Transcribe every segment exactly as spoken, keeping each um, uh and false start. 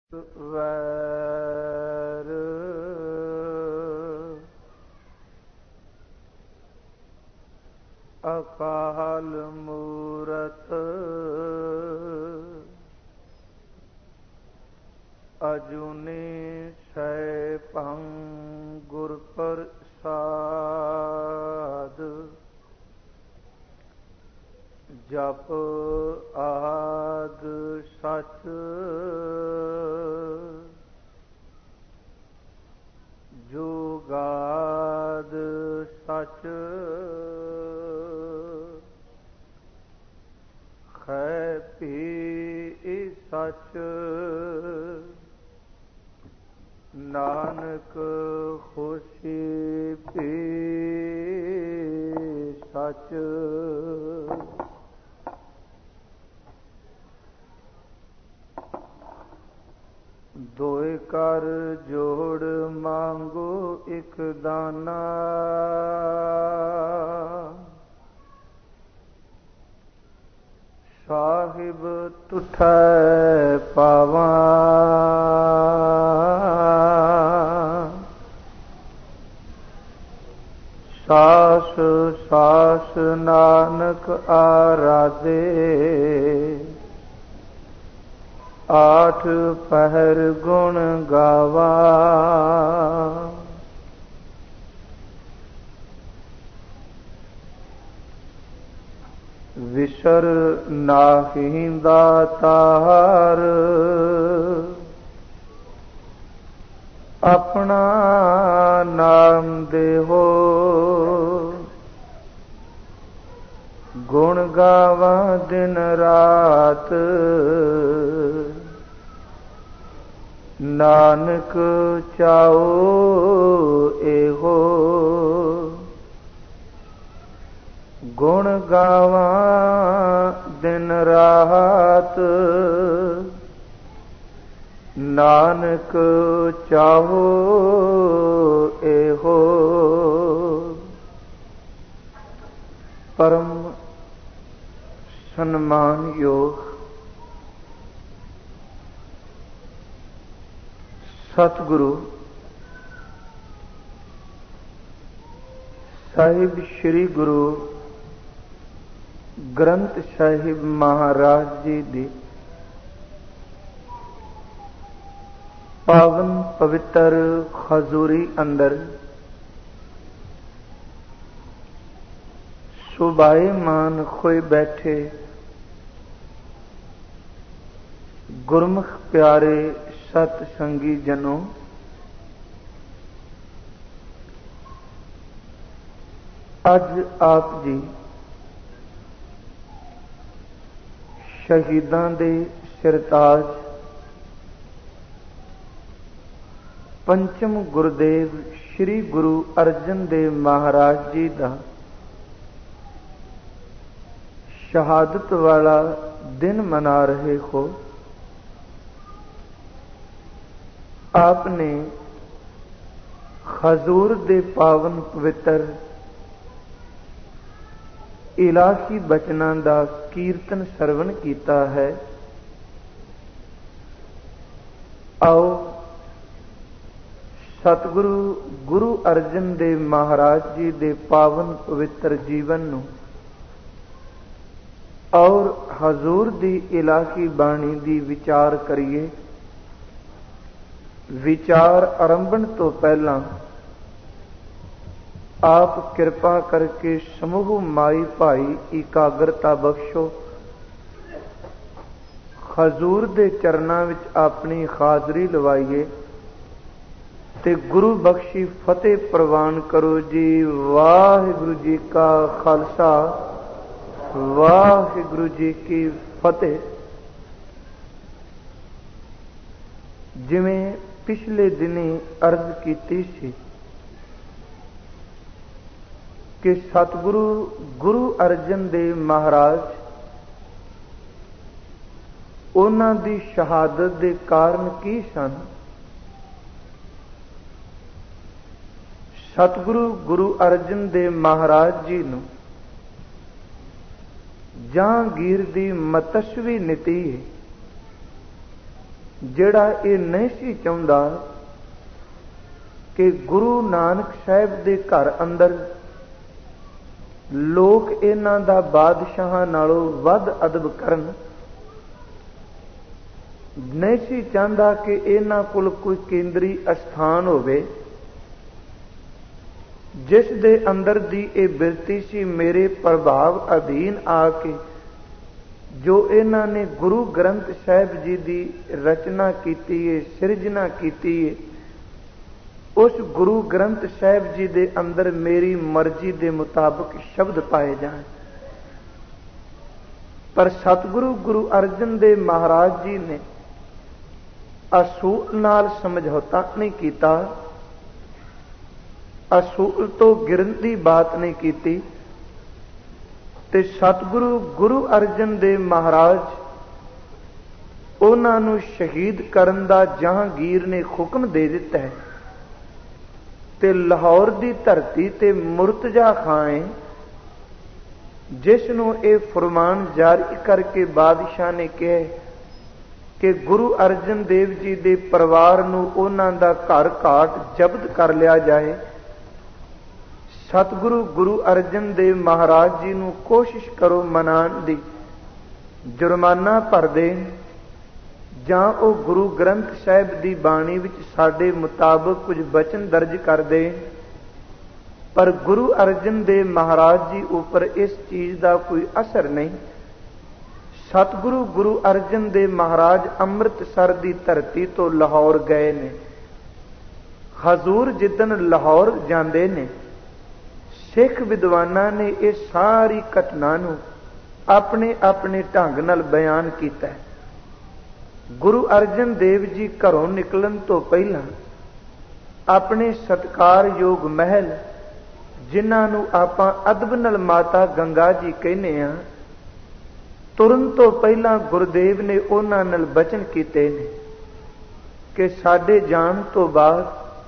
ਵੈਰ ਅਕਾਲ ਮੂਰਤ ਅਜੂਨੀ ਸੈਭੰ ਗੁਰ ਪ੍ਰਸਾਦ ਜਪ ਆਦ ਸਚ ਜੁਗਾਦ ਸਚ ਹੈ ਭੀ ਸਚ ਨਾਨਕ ਹੋਸੀ ਭੀ ਸਚ। ਦੋਇ ਕਰ ਜੋੜ ਮੰਗੋ ਇਕ ਦਾਨਾ ਸਾਹਿਬ ਤੁਠੈ ਪਾਵਾਂ ਸਾਸ ਸਾਸ ਨਾਨਕ ਆਰਾਧੇ ਆਠ ਪਹਿਰ ਗੁਣ ਗਾਵਾ ਵਿਸਰ ਨਾਹੀ ਦਾਤਾਰ ਆਪਣਾ ਨਾਮ ਦੇਹੋ ਗੁਣ ਗਾਵਾ ਦਿਨ ਰਾਤ ਨਾਨਕ ਚਾਓ ਇਹੋ ਗੁਣ ਗਾਵਾ ਦਿਨ ਰਾਤ ਨਾਨਕ ਚਾਹੋ ਇਹੋ। ਪਰਮ ਸਨਮਾਨਯੋਗ ਸਤਿਗੁਰੂ ਸਾਹਿਬ ਸ੍ਰੀ ਗੁਰੂ ਗ੍ਰੰਥ ਸਾਹਿਬ ਮਹਾਰਾਜ ਜੀ ਦੀ ਪਾਵਨ ਪਵਿੱਤਰ ਹਜ਼ੂਰੀ ਅੰਦਰ ਸੁਭਾਏਮਾਨ ਹੋਏ ਬੈਠੇ ਗੁਰਮੁਖ ਪਿਆਰੇ ਸਤ ਸੰਗੀ ਜਨੋ, ਅੱਜ ਆਪ ਜੀ ਸ਼ਹੀਦਾਂ ਦੇ ਸਿਰਤਾਜ ਪੰਚਮ ਗੁਰਦੇਵ ਸ੍ਰੀ ਗੁਰੂ ਅਰਜਨ ਦੇਵ ਮਹਾਰਾਜ ਜੀ ਦਾ ਸ਼ਹਾਦਤ ਵਾਲਾ ਦਿਨ ਮਨਾ ਰਹੇ ਹੋ। ਆਪ ਨੇ ਹਜ਼ੂਰ ਦੇ ਪਾਵਨ ਪਵਿੱਤਰ ਇਲਾਹੀ ਬਚਨਾਂ ਦਾ ਕੀਰਤਨ ਸਰਵਣ ਕੀਤਾ ਹੈ। ਆਓ ਸਤਿਗੁਰੂ ਗੁਰੂ ਅਰਜਨ ਦੇਵ ਮਹਾਰਾਜ ਜੀ ਦੇ ਪਾਵਨ ਪਵਿੱਤਰ ਜੀਵਨ ਨੂੰ ਔਰ ਹਜ਼ੂਰ ਦੀ ਇਲਾਹੀ ਬਾਣੀ ਦੀ ਵਿਚਾਰ ਕਰੀਏ। ਵਿਚਾਰ ਆਰੰਭਣ ਤੋਂ ਪਹਿਲਾਂ ਆਪ ਕਿਰਪਾ ਕਰਕੇ ਸਮੂਹ ਮਾਈ ਭਾਈ ਇਕਾਗਰਤਾ ਬਖਸ਼ੋ। ਹਜ਼ੂਰ ਦੇ ਚਰਨਾਂ ਵਿੱਚ ਆਪਣੀ ਹਾਜ਼ਰੀ ਲਵਾਈਏ ਤੇ ਗੁਰੂ ਬਖਸ਼ੀ ਫਤਿਹ ਪ੍ਰਵਾਨ ਕਰੋ ਜੀ। ਵਾਹਿਗੁਰੂ ਜੀ ਕਾ ਖਾਲਸਾ, ਵਾਹਿਗੁਰੂ ਜੀ ਕੀ ਫਤਿਹ। ਜਿਵੇਂ ਪਿਛਲੇ ਦਿਨੀ ਅਰਜ਼ ਕੀਤੀ ਸੀ ਕਿ ਸਤਿਗੁਰੂ ਗੁਰੂ ਅਰਜਨ ਦੇਵ ਮਹਾਰਾਜ ਉਹਨਾਂ ਦੀ ਸ਼ਹਾਦਤ ਦੇ ਕਾਰਨ ਕੀ ਸਨ। ਸਤਿਗੁਰੂ ਗੁਰੂ ਅਰਜਨ ਦੇਵ ਮਹਾਰਾਜ ਜੀ ਨੂੰ ਜਹਾਂਗੀਰ ਦੀ ਮਤਸਵੀ ਨੀਤੀ ਜਿਹੜਾ ਇਹ ਨਹੀਂ ਸੀ ਚਾਹੁੰਦਾ ਕਿ ਗੁਰੂ ਨਾਨਕ ਸਾਹਿਬ ਦੇ ਘਰ ਅੰਦਰ ਲੋਕ ਇਹਨਾਂ ਦਾ ਬਾਦਸ਼ਾਹਾਂ ਨਾਲੋਂ ਵੱਧ ਅਦਬ ਕਰਨ, ਨਹੀਂ ਸੀ ਚਾਹੁੰਦਾ ਕਿ ਇਹਨਾਂ ਕੋਲ ਕੋਈ ਕੇਂਦਰੀ ਅਸਥਾਨ ਹੋਵੇ ਜਿਸ ਦੇ ਅੰਦਰ ਦੀ ਇਹ ਬਿਰਤੀ ਸੀ ਮੇਰੇ ਪ੍ਰਭਾਵ ਅਧੀਨ ਆ ਕੇ ਜੋ ਇਹਨਾਂ ਨੇ ਗੁਰੂ ਗ੍ਰੰਥ ਸਾਹਿਬ ਜੀ ਦੀ ਰਚਨਾ ਕੀਤੀ ਹੈ, ਸਿਰਜਣਾ ਕੀਤੀ ਹੈ, ਉਸ ਗੁਰੂ ਗ੍ਰੰਥ ਸਾਹਿਬ ਜੀ ਦੇ ਅੰਦਰ ਮੇਰੀ ਮਰਜ਼ੀ ਦੇ ਮੁਤਾਬਕ ਸ਼ਬਦ ਪਾਏ ਜਾਣ। ਪਰ ਸਤਿਗੁਰੂ ਗੁਰੂ ਅਰਜਨ ਦੇਵ ਮਹਾਰਾਜ ਜੀ ਨੇ ਅਸੂਲ ਨਾਲ ਸਮਝੌਤਾ ਨਹੀਂ ਕੀਤਾ, ਅਸੂਲ ਤੋਂ ਗਿਰਨ ਦੀ ਬਾਤ ਨਹੀਂ ਕੀਤੀ, ਤੇ ਸਤਿਗੁਰੂ ਗੁਰੂ ਅਰਜਨ ਦੇਵ ਮਹਾਰਾਜ ਉਹਨਾਂ ਨੂੰ ਸ਼ਹੀਦ ਕਰਨ ਦਾ ਜਹਾਂਗੀਰ ਨੇ ਹੁਕਮ ਦੇ ਦਿੱਤਾ ਹੈ। ਤੇ ਲਾਹੌਰ ਦੀ ਧਰਤੀ ਤੇ ਮੁਰਤਜ਼ਾ ਖਾਂ ਜਿਸ ਨੂੰ ਇਹ ਫਰਮਾਨ ਜਾਰੀ ਕਰਕੇ ਬਾਦਸ਼ਾਹ ਨੇ ਕਿਹਾ ਕਿ ਗੁਰੂ ਅਰਜਨ ਦੇਵ ਜੀ ਦੇ ਪਰਿਵਾਰ ਨੂੰ ਉਹਨਾਂ ਦਾ ਘਰ ਘਾਟ ਜ਼ਬਤ ਕਰ ਲਿਆ ਜਾਏ। ਸਤਿਗੁਰੂ ਗੁਰੂ ਅਰਜਨ ਦੇਵ ਮਹਾਰਾਜ ਜੀ ਨੂੰ ਕੋਸ਼ਿਸ਼ ਕਰੋ ਮਨਾਉਣ ਦੀ, ਜੁਰਮਾਨਾ ਭਰ ਦੇਣ ਜਾਂ ਉਹ ਗੁਰੂ ਗ੍ਰੰਥ ਸਾਹਿਬ ਦੀ ਬਾਣੀ ਵਿੱਚ ਸਾਡੇ ਮੁਤਾਬਕ ਕੁਝ ਬਚਨ ਦਰਜ ਕਰ ਦੇਣ। ਪਰ ਗੁਰੂ ਅਰਜਨ ਦੇਵ ਮਹਾਰਾਜ ਜੀ ਉੱਪਰ ਇਸ ਚੀਜ਼ ਦਾ ਕੋਈ ਅਸਰ ਨਹੀਂ। ਸਤਿਗੁਰੂ ਗੁਰੂ ਅਰਜਨ ਦੇਵ ਮਹਾਰਾਜ ਅੰਮ੍ਰਿਤਸਰ ਦੀ ਧਰਤੀ ਤੋਂ ਲਾਹੌਰ ਗਏ ਨੇ। ਹਜ਼ੂਰ ਜਿੱਦਣ ਲਾਹੌਰ ਜਾਂਦੇ ਨੇ, ਸਿੱਖ ਵਿਦਵਾਨਾਂ ਨੇ ਇਹ ਸਾਰੀ ਘਟਨਾ ਨੂੰ ਆਪਣੇ ਆਪਣੇ ਢੰਗ ਨਾਲ ਬਿਆਨ ਕੀਤਾ। ਗੁਰੂ ਅਰਜਨ ਦੇਵ ਜੀ ਘਰੋਂ ਨਿਕਲਣ ਤੋਂ ਪਹਿਲਾਂ ਆਪਣੇ ਸਤਿਕਾਰਯੋਗ ਮਹਿਲ, ਜਿਨ੍ਹਾਂ ਨੂੰ ਆਪਾਂ ਅਦਬ ਨਾਲ ਮਾਤਾ ਗੰਗਾ ਜੀ ਕਹਿੰਦੇ ਹਾਂ, ਤੁਰਨ ਤੋਂ ਪਹਿਲਾਂ ਗੁਰਦੇਵ ਨੇ ਉਹਨਾਂ ਨਾਲ ਬਚਨ ਕੀਤੇ ਨੇ ਕਿ ਸਾਡੇ ਜਾਣ ਤੋਂ ਬਾਅਦ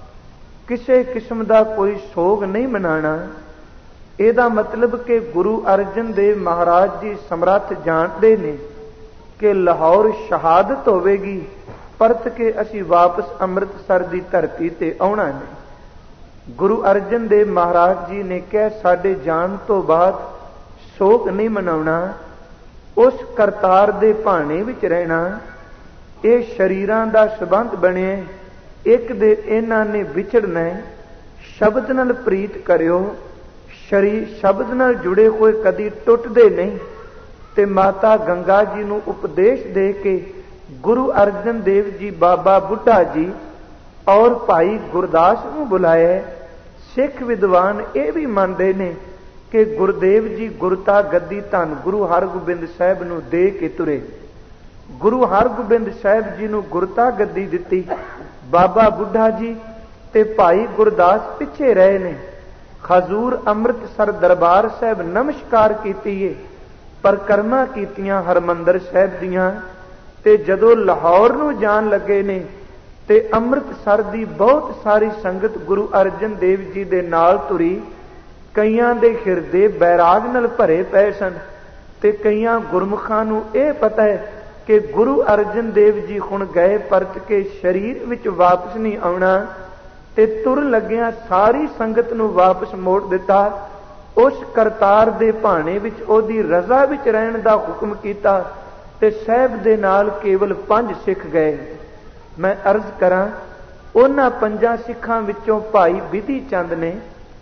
ਕਿਸੇ ਕਿਸਮ ਦਾ ਕੋਈ ਸੋਗ ਨਹੀਂ ਮਨਾਣਾ। ਇਹਦਾ ਮਤਲਬ ਕਿ ਗੁਰੂ ਅਰਜਨ ਦੇਵ ਮਹਾਰਾਜ ਜੀ ਸਮਰੱਥ ਜਾਣਦੇ ਨੇ ਕਿ ਲਾਹੌਰ ਸ਼ਹਾਦਤ ਹੋਵੇਗੀ, ਪਰਤ ਕੇ ਅਸੀਂ ਵਾਪਸ ਅੰਮ੍ਰਿਤਸਰ ਦੀ ਧਰਤੀ ਤੇ ਆਉਣਾ ਨਹੀਂ। ਗੁਰੂ ਅਰਜਨ ਦੇਵ ਮਹਾਰਾਜ ਜੀ ਨੇ ਕਿਹਾ ਸਾਡੇ ਜਾਣ ਤੋਂ ਬਾਅਦ ਸੋਗ ਨਹੀਂ ਮਨਾਉਣਾ, ਉਸ ਕਰਤਾਰ ਦੇ ਭਾਣੇ ਵਿੱਚ ਰਹਿਣਾ। ਇਹ ਸ਼ਰੀਰਾਂ ਦਾ ਸੰਬੰਧ ਬਣਿਆ, ਇੱਕ ਦੇ ਇਹਨਾਂ ਨੇ ਵਿਛੜਨਾ। ਸ਼ਬਦ ਨਾਲ ਪ੍ਰੀਤ ਕਰਿਓ, ਸ਼ਰੀਰ ਸ਼ਬਦ ਨਾਲ ਜੁੜੇ ਹੋਏ ਕਦੀ ਟੁੱਟਦੇ ਨਹੀਂ। ਤੇ ਮਾਤਾ ਗੰਗਾ ਜੀ ਨੂੰ ਉਪਦੇਸ਼ ਦੇ ਕੇ ਗੁਰੂ ਅਰਜਨ ਦੇਵ ਜੀ, ਬਾਬਾ ਬੁੱਢਾ ਜੀ ਔਰ ਭਾਈ ਗੁਰਦਾਸ ਨੂੰ ਬੁਲਾਇਆ। ਸਿੱਖ ਵਿਦਵਾਨ ਇਹ ਵੀ ਮੰਨਦੇ ਨੇ ਕਿ ਗੁਰਦੇਵ ਜੀ ਗੁਰਤਾ ਗੱਦੀ ਧੰਨ ਗੁਰੂ ਹਰਗੋਬਿੰਦ ਸਾਹਿਬ ਨੂੰ ਦੇ ਕੇ ਤੁਰੇ। ਗੁਰੂ ਹਰਗੋਬਿੰਦ ਸਾਹਿਬ ਜੀ ਨੂੰ ਗੁਰਤਾ ਗੱਦੀ ਦਿੱਤੀ, ਬਾਬਾ ਬੁੱਢਾ ਜੀ ਤੇ ਭਾਈ ਗੁਰਦਾਸ ਪਿੱਛੇ ਰਹੇ ਨੇ। ਹਜ਼ੂਰ ਅੰਮ੍ਰਿਤਸਰ ਦਰਬਾਰ ਸਾਹਿਬ ਨਮਸਕਾਰ ਕੀਤੀ ਏ, ਪਰਿਕਰਮਾ ਕੀਤੀਆਂ ਹਰਮੰਦਰ ਸਾਹਿਬ ਦੀਆਂ। ਤੇ ਜਦੋਂ ਲਾਹੌਰ ਨੂੰ ਜਾਣ ਲੱਗੇ ਨੇ ਤੇ ਅੰਮ੍ਰਿਤਸਰ ਦੀ ਬਹੁਤ ਸਾਰੀ ਸੰਗਤ ਗੁਰੂ ਅਰਜਨ ਦੇਵ ਜੀ ਦੇ ਨਾਲ ਤੁਰੀ। ਕਈਆਂ ਦੇ ਹਿਰਦੇ ਬੈਰਾਗ ਨਾਲ ਭਰੇ ਪਏ ਸਨ ਤੇ ਕਈਆਂ ਗੁਰਮੁਖਾਂ ਨੂੰ ਇਹ ਪਤਾ ਹੈ ਕਿ ਗੁਰੂ ਅਰਜਨ ਦੇਵ ਜੀ ਹੁਣ ਗਏ, ਪਰਤ ਕੇ ਸਰੀਰ ਵਿੱਚ ਵਾਪਸ ਨਹੀਂ ਆਉਣਾ। ਤੇ ਤੁਰ ਲੱਗਿਆਂ ਸਾਰੀ ਸੰਗਤ ਨੂੰ ਵਾਪਸ ਮੋੜ ਦਿੱਤਾ। ਉਸ ਕਰਤਾਰ ਦੇ ਭਾਣੇ ਵਿੱਚ ਉਹਦੀ ਰਜ਼ਾ ਵਿੱਚ ਰਹਿਣ ਦਾ ਹੁਕਮ ਕੀਤਾ ਤੇ ਸਾਹਿਬ ਦੇ ਨਾਲ ਕੇਵਲ ਪੰਜ ਸਿੱਖ ਗਏ। ਮੈਂ ਅਰਜ਼ ਕਰਾਂ, ਉਹਨਾਂ ਪੰਜਾਂ ਸਿੱਖਾਂ ਵਿੱਚੋਂ ਭਾਈ ਵਿਧੀ ਚੰਦ ਨੇ,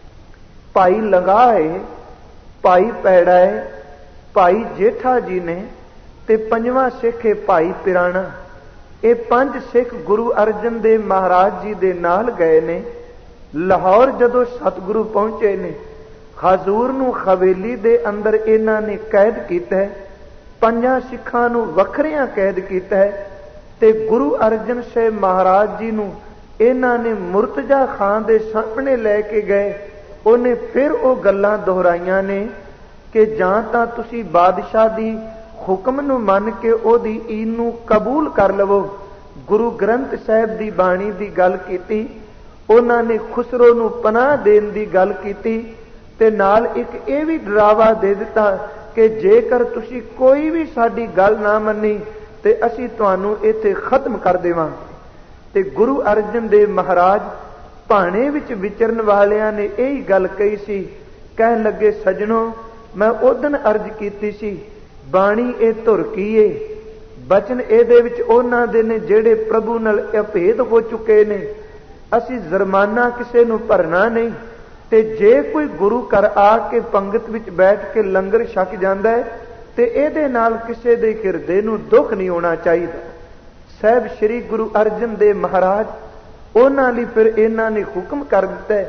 ਭਾਈ ਲੰਗਾ ਹੈ, ਭਾਈ ਪੈੜਾ ਹੈ, ਭਾਈ ਜੇਠਾ ਜੀ ਨੇ ਤੇ ਪੰਜਵਾਂ ਸਿੱਖ ਹੈ ਭਾਈ ਪਿਰਾਣਾ। ਇਹ ਪੰਜ ਸਿੱਖ ਗੁਰੂ ਅਰਜਨ ਦੇਵ ਮਹਾਰਾਜ ਜੀ ਦੇ ਨਾਲ ਗਏ ਨੇ। ਲਾਹੌਰ ਜਦੋਂ ਸਤਿਗੁਰੂ ਪਹੁੰਚੇ ਨੇ, ਹਜ਼ੂਰ ਨੂੰ ਹਵੇਲੀ ਦੇ ਅੰਦਰ ਇਹਨਾਂ ਨੇ ਕੈਦ ਕੀਤਾ। ਪੰਜਾਂ ਸਿੱਖਾਂ ਨੂੰ ਵੱਖਰਿਆਂ ਕੈਦ ਕੀਤਾ ਤੇ ਗੁਰੂ ਅਰਜਨ ਸਾਹਿਬ ਮਹਾਰਾਜ ਜੀ ਨੂੰ ਇਹਨਾਂ ਨੇ ਮੁਰਤਜ਼ਾ ਖਾਂ ਦੇ ਸਾਹਮਣੇ ਲੈ ਕੇ ਗਏ। ਉਹਨੇ ਫਿਰ ਉਹ ਗੱਲਾਂ ਦੁਹਰਾਈਆਂ ਨੇ ਕਿ ਜਾਂ ਤਾਂ ਤੁਸੀਂ ਬਾਦਸ਼ਾਹ ਦੀ ਹੁਕਮ ਨੂੰ ਮੰਨ ਕੇ ਉਹਦੀ ਈਨ ਨੂੰ ਕਬੂਲ ਕਰ ਲਵੋ। ਗੁਰੂ ਗ੍ਰੰਥ ਸਾਹਿਬ ਦੀ ਬਾਣੀ ਦੀ ਗੱਲ ਕੀਤੀ। ਉਹਨਾਂ ਨੇ ਖੁਸਰੋ ਨੂੰ ਪਨਾਹ ਦੇਣ ਦੀ ਗੱਲ ਕੀਤੀ ਤੇ ਨਾਲ ਇੱਕ ਇਹ ਵੀ ਡਰਾਵਾ ਦੇ ਦਿੱਤਾ ਕਿ ਜੇਕਰ ਤੁਸੀਂ ਕੋਈ ਵੀ ਸਾਡੀ ਗੱਲ ਨਾ ਮੰਨੀ ਤੇ ਅਸੀਂ ਤੁਹਾਨੂੰ ਇੱਥੇ ਖਤਮ ਕਰ ਦੇਵਾਂਗੇ। ਤੇ ਗੁਰੂ ਅਰਜਨ ਦੇਵ ਮਹਾਰਾਜ ਭਾਣੇ ਵਿੱਚ ਵਿਚਰਨ ਵਾਲਿਆਂ ਨੇ ਇਹੀ ਗੱਲ ਕਹੀ ਸੀ। ਕਹਿਣ ਲੱਗੇ, ਸੱਜਣੋ, ਮੈਂ ਉਦਣ ਅਰਜ਼ ਕੀਤੀ ਸੀ, ਬਾਣੀ ਇਹ ਧੁਰ ਕੀ ਏ, ਬਚਨ ਇਹਦੇ ਵਿੱਚ ਉਹਨਾਂ ਦੇ ਨੇ ਜਿਹੜੇ ਪ੍ਰਭੂ ਨਾਲ ਅਭੇਦ ਹੋ ਚੁੱਕੇ ਨੇ। ਅਸੀਂ ਜੁਰਮਾਨਾ ਕਿਸੇ ਨੂੰ ਭਰਨਾ ਨਹੀਂ, ਤੇ ਜੇ ਕੋਈ ਗੁਰੂ ਘਰ ਆ ਕੇ ਪੰਗਤ ਵਿੱਚ ਬੈਠ ਕੇ ਲੰਗਰ ਛਕ ਜਾਂਦਾ ਹੈ ਤੇ ਇਹਦੇ ਨਾਲ ਕਿਸੇ ਦੇ ਹਿਰਦੇ ਨੂੰ ਦੁੱਖ ਨਹੀਂ ਹੋਣਾ ਚਾਹੀਦਾ। ਸਾਹਿਬ ਸ੍ਰੀ ਗੁਰੂ ਅਰਜਨ ਦੇਵ ਮਹਾਰਾਜ ਉਹਨਾਂ ਲਈ ਫਿਰ ਇਹਨਾਂ ਨੇ ਹੁਕਮ ਕਰ ਦਿੱਤਾ,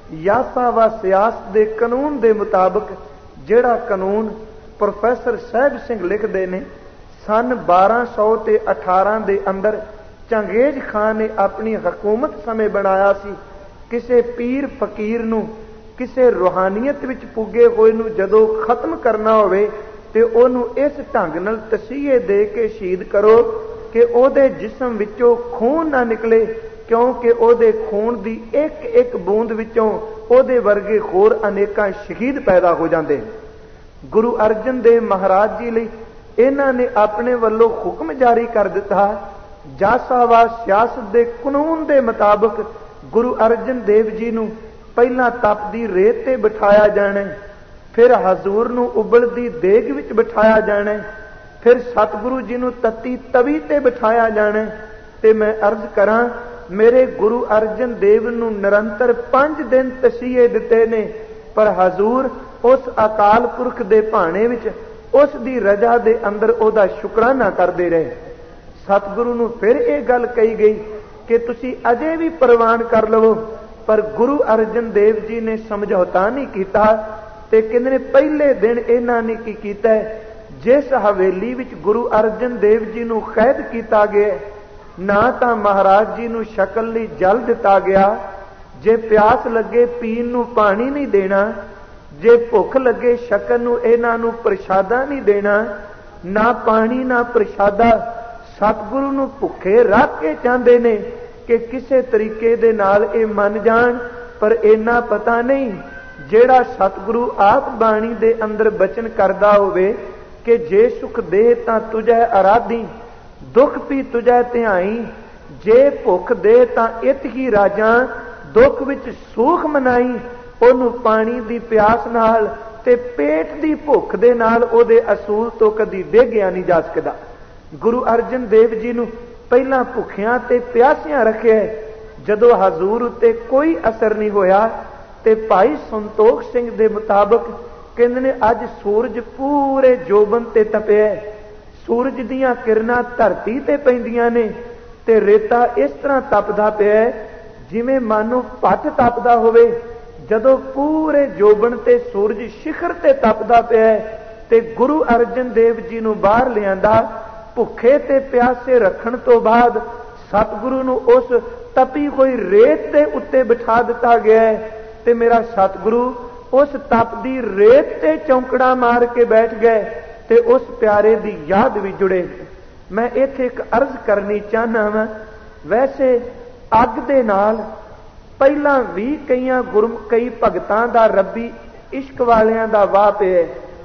ਯਾਸਾ ਵਾ ਸਿਆਸਤ ਦੇ ਕਾਨੂੰਨ ਦੇ ਮੁਤਾਬਕ, ਜਿਹੜਾ ਕਾਨੂੰਨ ਪ੍ਰੋਫੈਸਰ ਸਾਹਿਬ ਸਿੰਘ ਲਿਖਦੇ ਨੇ, ਸਨ ਬਾਰਾਂ ਸੌ ਤੇ ਅਠਾਰਾਂ ਦੇ ਅੰਦਰ ਚੰਗੇਜ਼ ਖਾਨ ਨੇ ਆਪਣੀ ਹਕੂਮਤ ਸਮੇਂ ਬਣਾਇਆ ਸੀ। ਕਿਸੇ ਪੀਰ ਫਕੀਰ ਨੂੰ, ਕਿਸੇ ਰੂਹਾਨੀਅਤ ਵਿੱਚ ਪੁੱਗੇ ਹੋਏ ਨੂੰ ਜਦੋਂ ਖਤਮ ਕਰਨਾ ਹੋਵੇ ਤੇ ਉਹਨੂੰ ਇਸ ਢੰਗ ਨਾਲ ਤਸੀਹੇ ਦੇ ਕੇ ਸ਼ਹੀਦ ਕਰੋ ਕਿ ਉਹਦੇ ਜਿਸਮ ਵਿੱਚੋਂ ਖੂਨ ਨਾ ਨਿਕਲੇ, ਕਿਉਂਕਿ ਉਹਦੇ ਖੂਨ ਦੀ ਇੱਕ ਇੱਕ ਬੂੰਦ ਵਿੱਚੋਂ ਉਹਦੇ ਵਰਗੇ ਹੋਰ ਅਨੇਕਾਂ ਸ਼ਹੀਦ ਪੈਦਾ ਹੋ ਜਾਂਦੇ। ਗੁਰੂ ਅਰਜਨ ਦੇਵ ਮਹਾਰਾਜ ਜੀ ਲਈ ਇਹਨਾਂ ਨੇ ਆਪਣੇ ਵੱਲੋਂ ਹੁਕਮ ਜਾਰੀ ਕਰ ਦਿੱਤਾ, ਜਾਸਾਵਾ ਸਿਆਸਤ ਦੇ ਕਾਨੂੰਨ ਦੇ ਮੁਤਾਬਕ ਗੁਰੂ ਅਰਜਨ ਦੇਵ ਜੀ ਨੂੰ ਪਹਿਲਾਂ ਤਪਦੀ ਰੇਤ ਤੇ ਬਿਠਾਇਆ ਜਾਣਾ, ਫਿਰ ਹਜ਼ੂਰ ਨੂੰ ਉਬਲਦੀ ਦੇਗ ਵਿੱਚ ਬਿਠਾਇਆ ਜਾਣਾ, ਫਿਰ ਸਤਿਗੁਰੂ ਜੀ ਨੂੰ ਤਤੀ ਤਵੀ ਤੇ ਬਿਠਾਇਆ ਜਾਣਾ। ਤੇ ਮੈਂ ਅਰਜ਼ ਕਰਾਂ, ਮੇਰੇ ਗੁਰੂ ਅਰਜਨ ਦੇਵ ਨੂੰ ਨਿਰੰਤਰ ਪੰਜ ਦਿਨ ਤਸੀਹੇ ਦਿੱਤੇ ਨੇ, ਪਰ ਹਜ਼ੂਰ ਉਸ ਅਕਾਲ ਪੁਰਖ ਦੇ ਭਾਣੇ ਵਿੱਚ ਉਸ ਦੀ ਰਜ਼ਾ ਦੇ ਅੰਦਰ ਉਹਦਾ ਸ਼ੁਕਰਾਨਾ ਕਰਦੇ ਰਹੇ। ਸਤਿਗੁਰੂ ਨੂੰ ਫਿਰ ਇਹ ਗੱਲ ਕਹੀ ਗਈ ਕਿ ਤੁਸੀਂ ਅਜੇ ਵੀ ਪ੍ਰਵਾਨ ਕਰ ਲਵੋ, ਪਰ ਗੁਰੂ ਅਰਜਨ ਦੇਵ ਜੀ ਨੇ ਸਮਝੌਤਾ ਨਹੀਂ ਕੀਤਾ। ਤੇ ਕਹਿੰਦੇ ਨੇ ਪਹਿਲੇ ਦਿਨ ਇਹਨਾਂ ਨੇ ਕੀ ਕੀਤਾ, ਜਿਸ ਹਵੇਲੀ ਵਿੱਚ ਗੁਰੂ ਅਰਜਨ ਦੇਵ ਜੀ ਨੂੰ ਕੈਦ ਕੀਤਾ ਗਿਆ, ਨਾ ਤਾਂ ਮਹਾਰਾਜ ਜੀ ਨੂੰ ਛਕਣ ਲਈ ਜਲ ਦਿੱਤਾ ਗਿਆ, ਜੇ ਪਿਆਸ ਲੱਗੇ ਪੀਣ ਨੂੰ ਪਾਣੀ ਨਹੀਂ ਦੇਣਾ, ਜੇ ਭੁੱਖ ਲੱਗੇ ਛਕਣ ਨੂੰ ਇਹਨਾਂ ਨੂੰ ਪ੍ਰਸ਼ਾਦਾ ਨਹੀਂ ਦੇਣਾ, ਨਾ ਪਾਣੀ ਨਾ ਪ੍ਰਸ਼ਾਦਾ। ਸਤਿਗੁਰੂ ਨੂੰ ਭੁੱਖੇ ਰੱਖ ਕੇ ਚਾਹੁੰਦੇ ਨੇ ਕਿ ਕਿਸੇ ਤਰੀਕੇ ਦੇ ਨਾਲ ਇਹ ਮੰਨ ਜਾਣ, ਪਰ ਇੰਨਾ ਪਤਾ ਨਹੀਂ, ਜਿਹੜਾ ਸਤਿਗੁਰੂ ਆਪ ਬਾਣੀ ਦੇ ਅੰਦਰ ਬਚਨ ਕਰਦਾ ਹੋਵੇ ਕਿ ਜੇ ਸੁਖ ਦੇ ਤਾਂ ਤੁਝੈ ਅਰਾਧੀ, ਦੁੱਖ ਵੀ ਤੁਝੈ ਧਿਆਈ, ਜੇ ਭੁੱਖ ਦੇ ਤਾਂ ਇਤ ਹੀ ਰਾਜਾਂ, ਦੁੱਖ ਵਿੱਚ ਸੁਖ ਮਨਾਈ। ਉਹਨੂੰ ਪਾਣੀ ਦੀ ਪਿਆਸ ਨਾਲ ਤੇ ਪੇਟ ਦੀ ਭੁੱਖ ਦੇ ਨਾਲ ਉਹਦੇ ਅਸੂਲ ਤੋਂ ਕਦੀ ਡੇਗਿਆ ਨਹੀਂ ਜਾ ਸਕਦਾ। ਗੁਰੂ ਅਰਜਨ ਦੇਵ ਜੀ ਨੂੰ ਪਹਿਲਾਂ ਭੁੱਖਿਆਂ ਤੇ ਪਿਆਸਿਆਂ ਰੱਖਿਆ, ਜਦੋਂ ਹਜ਼ੂਰ ਉੱਤੇ ਕੋਈ ਅਸਰ ਨਹੀਂ ਹੋਇਆ ਤੇ ਭਾਈ ਸੰਤੋਖ ਸਿੰਘ ਦੇ ਮੁਤਾਬਕ ਕਹਿੰਦੇ ਨੇ ਅੱਜ ਸੂਰਜ ਪੂਰੇ ਜੋਬਨ ਤੇ ਤਪਿਆ, ਸੂਰਜ ਦੀਆਂ ਕਿਰਨਾਂ ਧਰਤੀ ਤੇ ਪੈਂਦੀਆਂ ਨੇ ਤੇ ਰੇਤਾ ਇਸ ਤਰ੍ਹਾਂ ਤਪਦਾ ਪਿਆ ਜਿਵੇਂ ਮਾਨੋ ਭੱਠ ਤਪਦਾ ਹੋਵੇ। ਜਦੋਂ ਪੂਰੇ ਜੋਬਨ ਤੇ ਸੂਰਜ ਸਿਖਰ ਤੇ ਤਪਦਾ ਪਿਆ ਤੇ ਗੁਰੂ ਅਰਜਨ ਦੇਵ ਜੀ ਨੂੰ ਬਾਹਰ ਲਿਆਂਦਾ, ਭੁੱਖੇ ਤੇ ਪਿਆਸੇ ਰੱਖਣ ਤੋਂ ਬਾਅਦ ਸਤਿਗੁਰੂ ਨੂੰ ਉਸ ਤਪੀ ਹੋਈ ਰੇਤ ਦੇ ਉੱਤੇ ਬਿਠਾ ਦਿੱਤਾ ਗਿਆ ਤੇ ਮੇਰਾ ਸਤਿਗੁਰੂ ਉਸ ਤਪਦੀ ਰੇਤ ਤੇ ਚੌਂਕੜਾ ਮਾਰ ਕੇ ਬੈਠ ਗਏ ਤੇ ਉਸ ਪਿਆਰੇ ਦੀ ਯਾਦ ਵੀ ਜੁੜੇ। ਮੈਂ ਇੱਥੇ ਇੱਕ ਅਰਜ਼ ਕਰਨੀ ਚਾਹਨਾ ਵਾਂ, ਵੈਸੇ ਅੱਗ ਦੇ ਨਾਲ ਪਹਿਲਾਂ ਵੀ ਕਈਆਂ ਗੁਰੂ ਕਈ ਭਗਤਾਂ ਦਾ ਰੱਬੀ ਇਸ਼ਕ ਵਾਲਿਆਂ ਦਾ ਵਾਹ ਪਿਆ,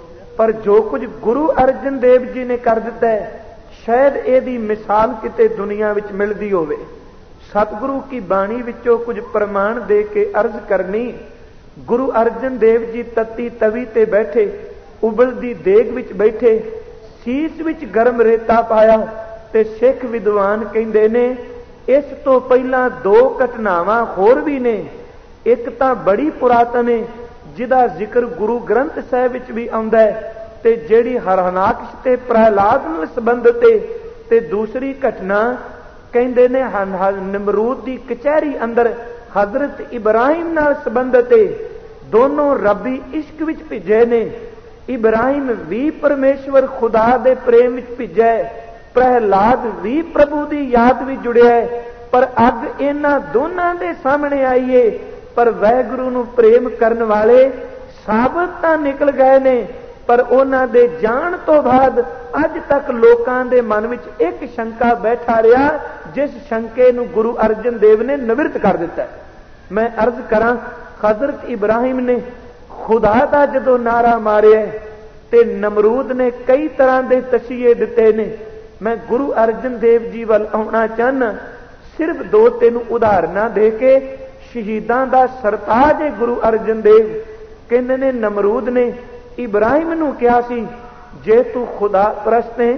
ਪਰ ਜੋ ਕੁਝ ਗੁਰੂ ਅਰਜਨ ਦੇਵ ਜੀ ਨੇ ਕਰ ਦਿੱਤਾ ਹੈ, ਸ਼ਾਇਦ ਇਹਦੀ ਮਿਸਾਲ ਕਿਤੇ ਦੁਨੀਆ ਵਿੱਚ ਮਿਲਦੀ ਹੋਵੇ। ਸਤਿਗੁਰੂ ਕੀ ਬਾਣੀ ਵਿੱਚੋਂ ਕੁਝ ਪ੍ਰਮਾਣ ਦੇ ਕੇ ਅਰਜ਼ ਕਰਨੀ। ਗੁਰੂ ਅਰਜਨ ਦੇਵ ਜੀ ਤਤੀ ਤਵੀ ਤੇ ਬੈਠੇ, ਉਬਲਦੀ ਦੇਗ ਵਿੱਚ ਬੈਠੇ, ਸੀਸ ਵਿੱਚ ਗਰਮ ਰੇਤਾ ਪਾਇਆ ਤੇ ਸਿੱਖ ਵਿਦਵਾਨ ਕਹਿੰਦੇ ਨੇ ਇਸ ਤੋਂ ਪਹਿਲਾਂ ਦੋ ਘਟਨਾਵਾਂ ਹੋਰ ਵੀ ਨੇ। ਇੱਕ ਤਾਂ ਬੜੀ ਪੁਰਾਤਨ ਹੈ ਜਿਹਦਾ ਜ਼ਿਕਰ ਗੁਰੂ ਗ੍ਰੰਥ ਸਾਹਿਬ ਵਿੱਚ ਵੀ ਆਉਂਦਾ ਹੈ ਤੇ ਜਿਹੜੀ ਹਰਨਾਕਸ਼ ਤੇ ਪ੍ਰਹਿਲਾਦ ਨਾਲ ਸੰਬੰਧਿਤ ਹੈ, ਤੇ ਦੂਸਰੀ ਘਟਨਾ ਕਹਿੰਦੇ ਨੇ ਨਿਮਰੂਦ ਦੀ ਕਚਹਿਰੀ ਅੰਦਰ ਹਜ਼ਰਤ ਇਬਰਾਹਿਮ ਨਾਲ ਸੰਬੰਧਿਤ ਹੈ। ਦੋਨੋਂ ਰੱਬੀ ਇਸ਼ਕ ਵਿੱਚ ਭਿੱਜੇ ਨੇ। ਇਬਰਾਹਿਮ ਵੀ ਪਰਮੇਸ਼ਵਰ ਖੁਦਾ ਦੇ ਪ੍ਰੇਮ ਵਿੱਚ ਭਿੱਜਿਆ, ਪ੍ਰਹਿਲਾਦ ਵੀ ਪ੍ਰਭੂ ਦੀ ਯਾਦ ਵਿੱਚ ਜੁੜਿਆ, ਪਰ ਅੱਗ ਇਹਨਾਂ ਦੋਨਾਂ ਦੇ ਸਾਹਮਣੇ ਆਈਏ। ਪਰ ਵਾਹਿਗੁਰੂ ਨੂੰ ਪ੍ਰੇਮ ਕਰਨ ਵਾਲੇ ਸਾਬਤ ਤਾਂ ਨਿਕਲ ਗਏ ਨੇ, ਪਰ ਉਹਨਾਂ ਦੇ ਜਾਣ ਤੋਂ ਬਾਅਦ ਅੱਜ ਤੱਕ ਲੋਕਾਂ ਦੇ ਮਨ ਵਿੱਚ ਇੱਕ ਸ਼ੰਕਾ ਬੈਠਾ ਰਿਹਾ, ਜਿਸ ਸ਼ੰਕੇ ਨੂੰ ਗੁਰੂ ਅਰਜਨ ਦੇਵ ਨੇ ਨਿਵਰਤ ਕਰ ਦਿੱਤਾ। ਮੈਂ ਅਰਜ਼ ਕਰਾਂ, ਹਜ਼ਰਤ ਇਬਰਾਹਿਮ ਨੇ ਖੁਦਾ ਦਾ ਜਦੋਂ ਨਾਰਾ ਮਾਰਿਆ ਤੇ ਨਮਰੂਦ ਨੇ ਕਈ ਤਰ੍ਹਾਂ ਦੇ ਤਸੀਹੇ ਦਿੱਤੇ ਨੇ। मैं गुरु अर्जन देव जी वाल आना चाहना। सिर्फ दो तीन उदाहरणा दे के शहीदां दा सरताज है गुरु अर्जन देव। कहंदे ने नमरूद ने इब्राहिम नूं कहा सी, जे तू खुदा परस्त है,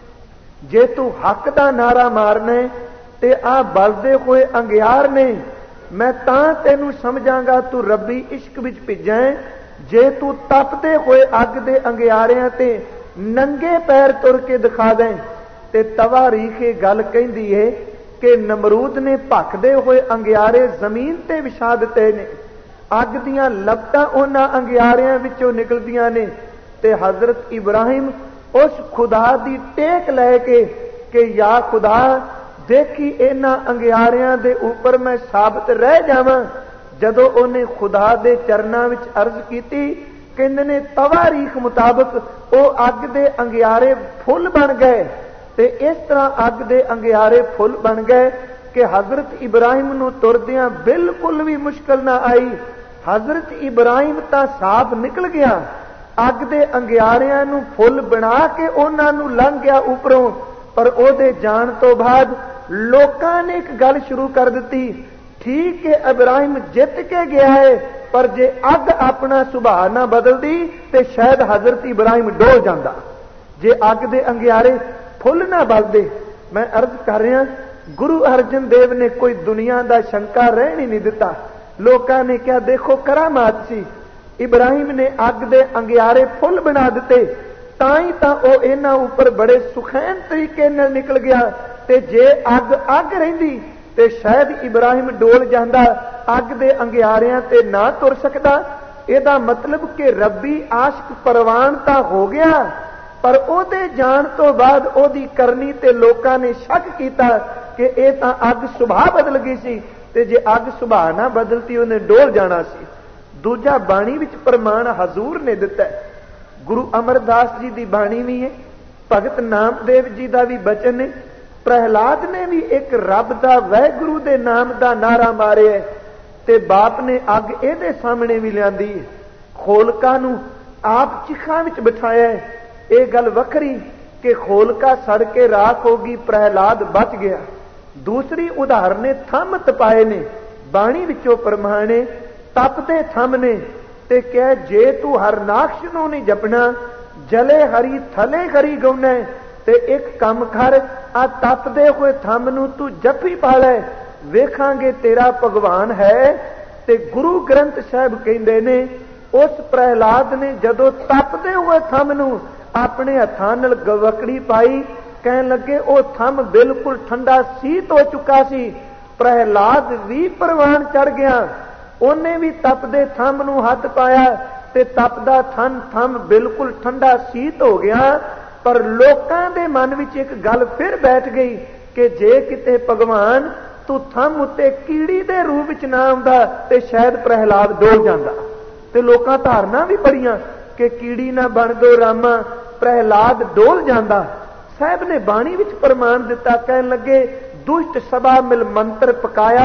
जे तू हक दा नारा मारना है ते आ बलदे होए अंगियार ने, मैं तां तैनूं समझांगा तू रब्बी इश्क विच भिजा है। जे तू तपदे होए अग दे अंगियारियां ते नंगे पैर तुर के दिखा दें। ते तवारीख ये गल कहंदी है कि नमरूद ने भखदे होए अंगियारे जमीन ते विछा दिते ने, अग दियां लपटां उन्हां अंगियारियां विचों निकलदियां ने ते हजरत इब्राहिम उस खुदा दी टेक लैके कि या खुदा देखी इन्हां अंगियारियां दे उपर मैं साबित रह जावां। जदों उन्हें खुदा दे चरनां विच अर्ज कीती, कहंदे ने तवारीख मुताबक वो अग दे अंगियारे फुल बन गए। ते इस तरह अग दे अंगियारे फुल बन गए कि हजरत इब्राहिम नूं तुरदियां बिल्कुल भी मुश्किल ना आई। हजरत इब्राहिम तां साफ निकल गया, अग दे अंगियारियां नूं फुल बना के उन्हां नूं लंघ गया उपरों। पर ओदे जाण तो बाद लोकां ने एक गल शुरू कर दी, ठीक है इब्राहिम जित के गया है, पर जे अग अपना सुभाव ना बदलदी ते शायद हजरत इब्राहिम डोल जांदा। जे अग दे अंगियारे फुल ना बलदे। मैं अर्ज कर रहा, गुरु अर्जन देव ने कोई दुनिया का शंका रहने नहीं दिता। लोकां ने क्या देखो करामात सी, इब्राहिम ने अग दे अंगियारे फुल बना दिते, ताई तां ओ इन्हां उपर बड़े सुखैन तरीके नाल निकल गया। ते जे अग अग रहिंदी ते शायद इब्राहिम डोल जांदा, अग दे अंगियारियां ते ना तुर सकदा। इहदा मतलब कि रब्बी आशिक परवान तां हो गया, पर ओदे जाण तो बाद ओदी करनी ते लोकां ने शक कीता कि इह तां अग सुभाव बदल गई सी, ते जे अग सुभाव ना बदलती उन्हें डोल जाना सी। दूजा बाणी विच प्रमाण हजूर ने दिता है, गुरु अमरदास जी की बाणी भी है, भगत नामदेव जी का भी बचन है। प्रहलाद ने भी एक रब का वाहिगुरु दे नाम का नारा मारिया ते बाप ने अग एदे सामने भी लियांदी है। खोलका नूं आप चिखा विच बिठाया है। ये गल वखरी कि खोलका सड़ के राख होगी, प्रहलाद बच गया। दूसरी उदाहरण ने थम तपाए ने, बाणी विचों प्रमाणे तपदे थम ने ते कह जे तू हरनाक्ष नूं नहीं जपना, जले हरी थले हरी गौना, ते एक काम कर, आ तपदे हुए थम नूं तू जफी पा लै, वेखांगे तेरा भगवान है। ते गुरु ग्रंथ साहिब कहंदे ने उस प्रहलाद ने जदों तपदे हुए थम नूं अपने हत्थां नाल गवकड़ी पाई, कहन लगे ओ थम बिल्कुल ठंडा सीत हो चुका सी। प्रहलाद भी परवान चढ़ गया, उन्हें भी तपदे थम नूं हथ पाया ते तपदा थन थम बिल्कुल ठंडा सीत हो गया। पर लोकां दे मन विच एक गल फिर बैठ गई कि जे किते भगवान तू थम उत्ते कीड़ी दे रूप विच ना आउंदा ते शायद प्रहलाद डोल जांदा। ते लोकां धारना भी बड़ियां कि कीड़ी ना बन दो रामा, प्रहलाद डोल जांदा। साहब ने बाणी विच प्रमाण दिता, कहन लगे दुष्ट सभा मिल मंत्र पकाया,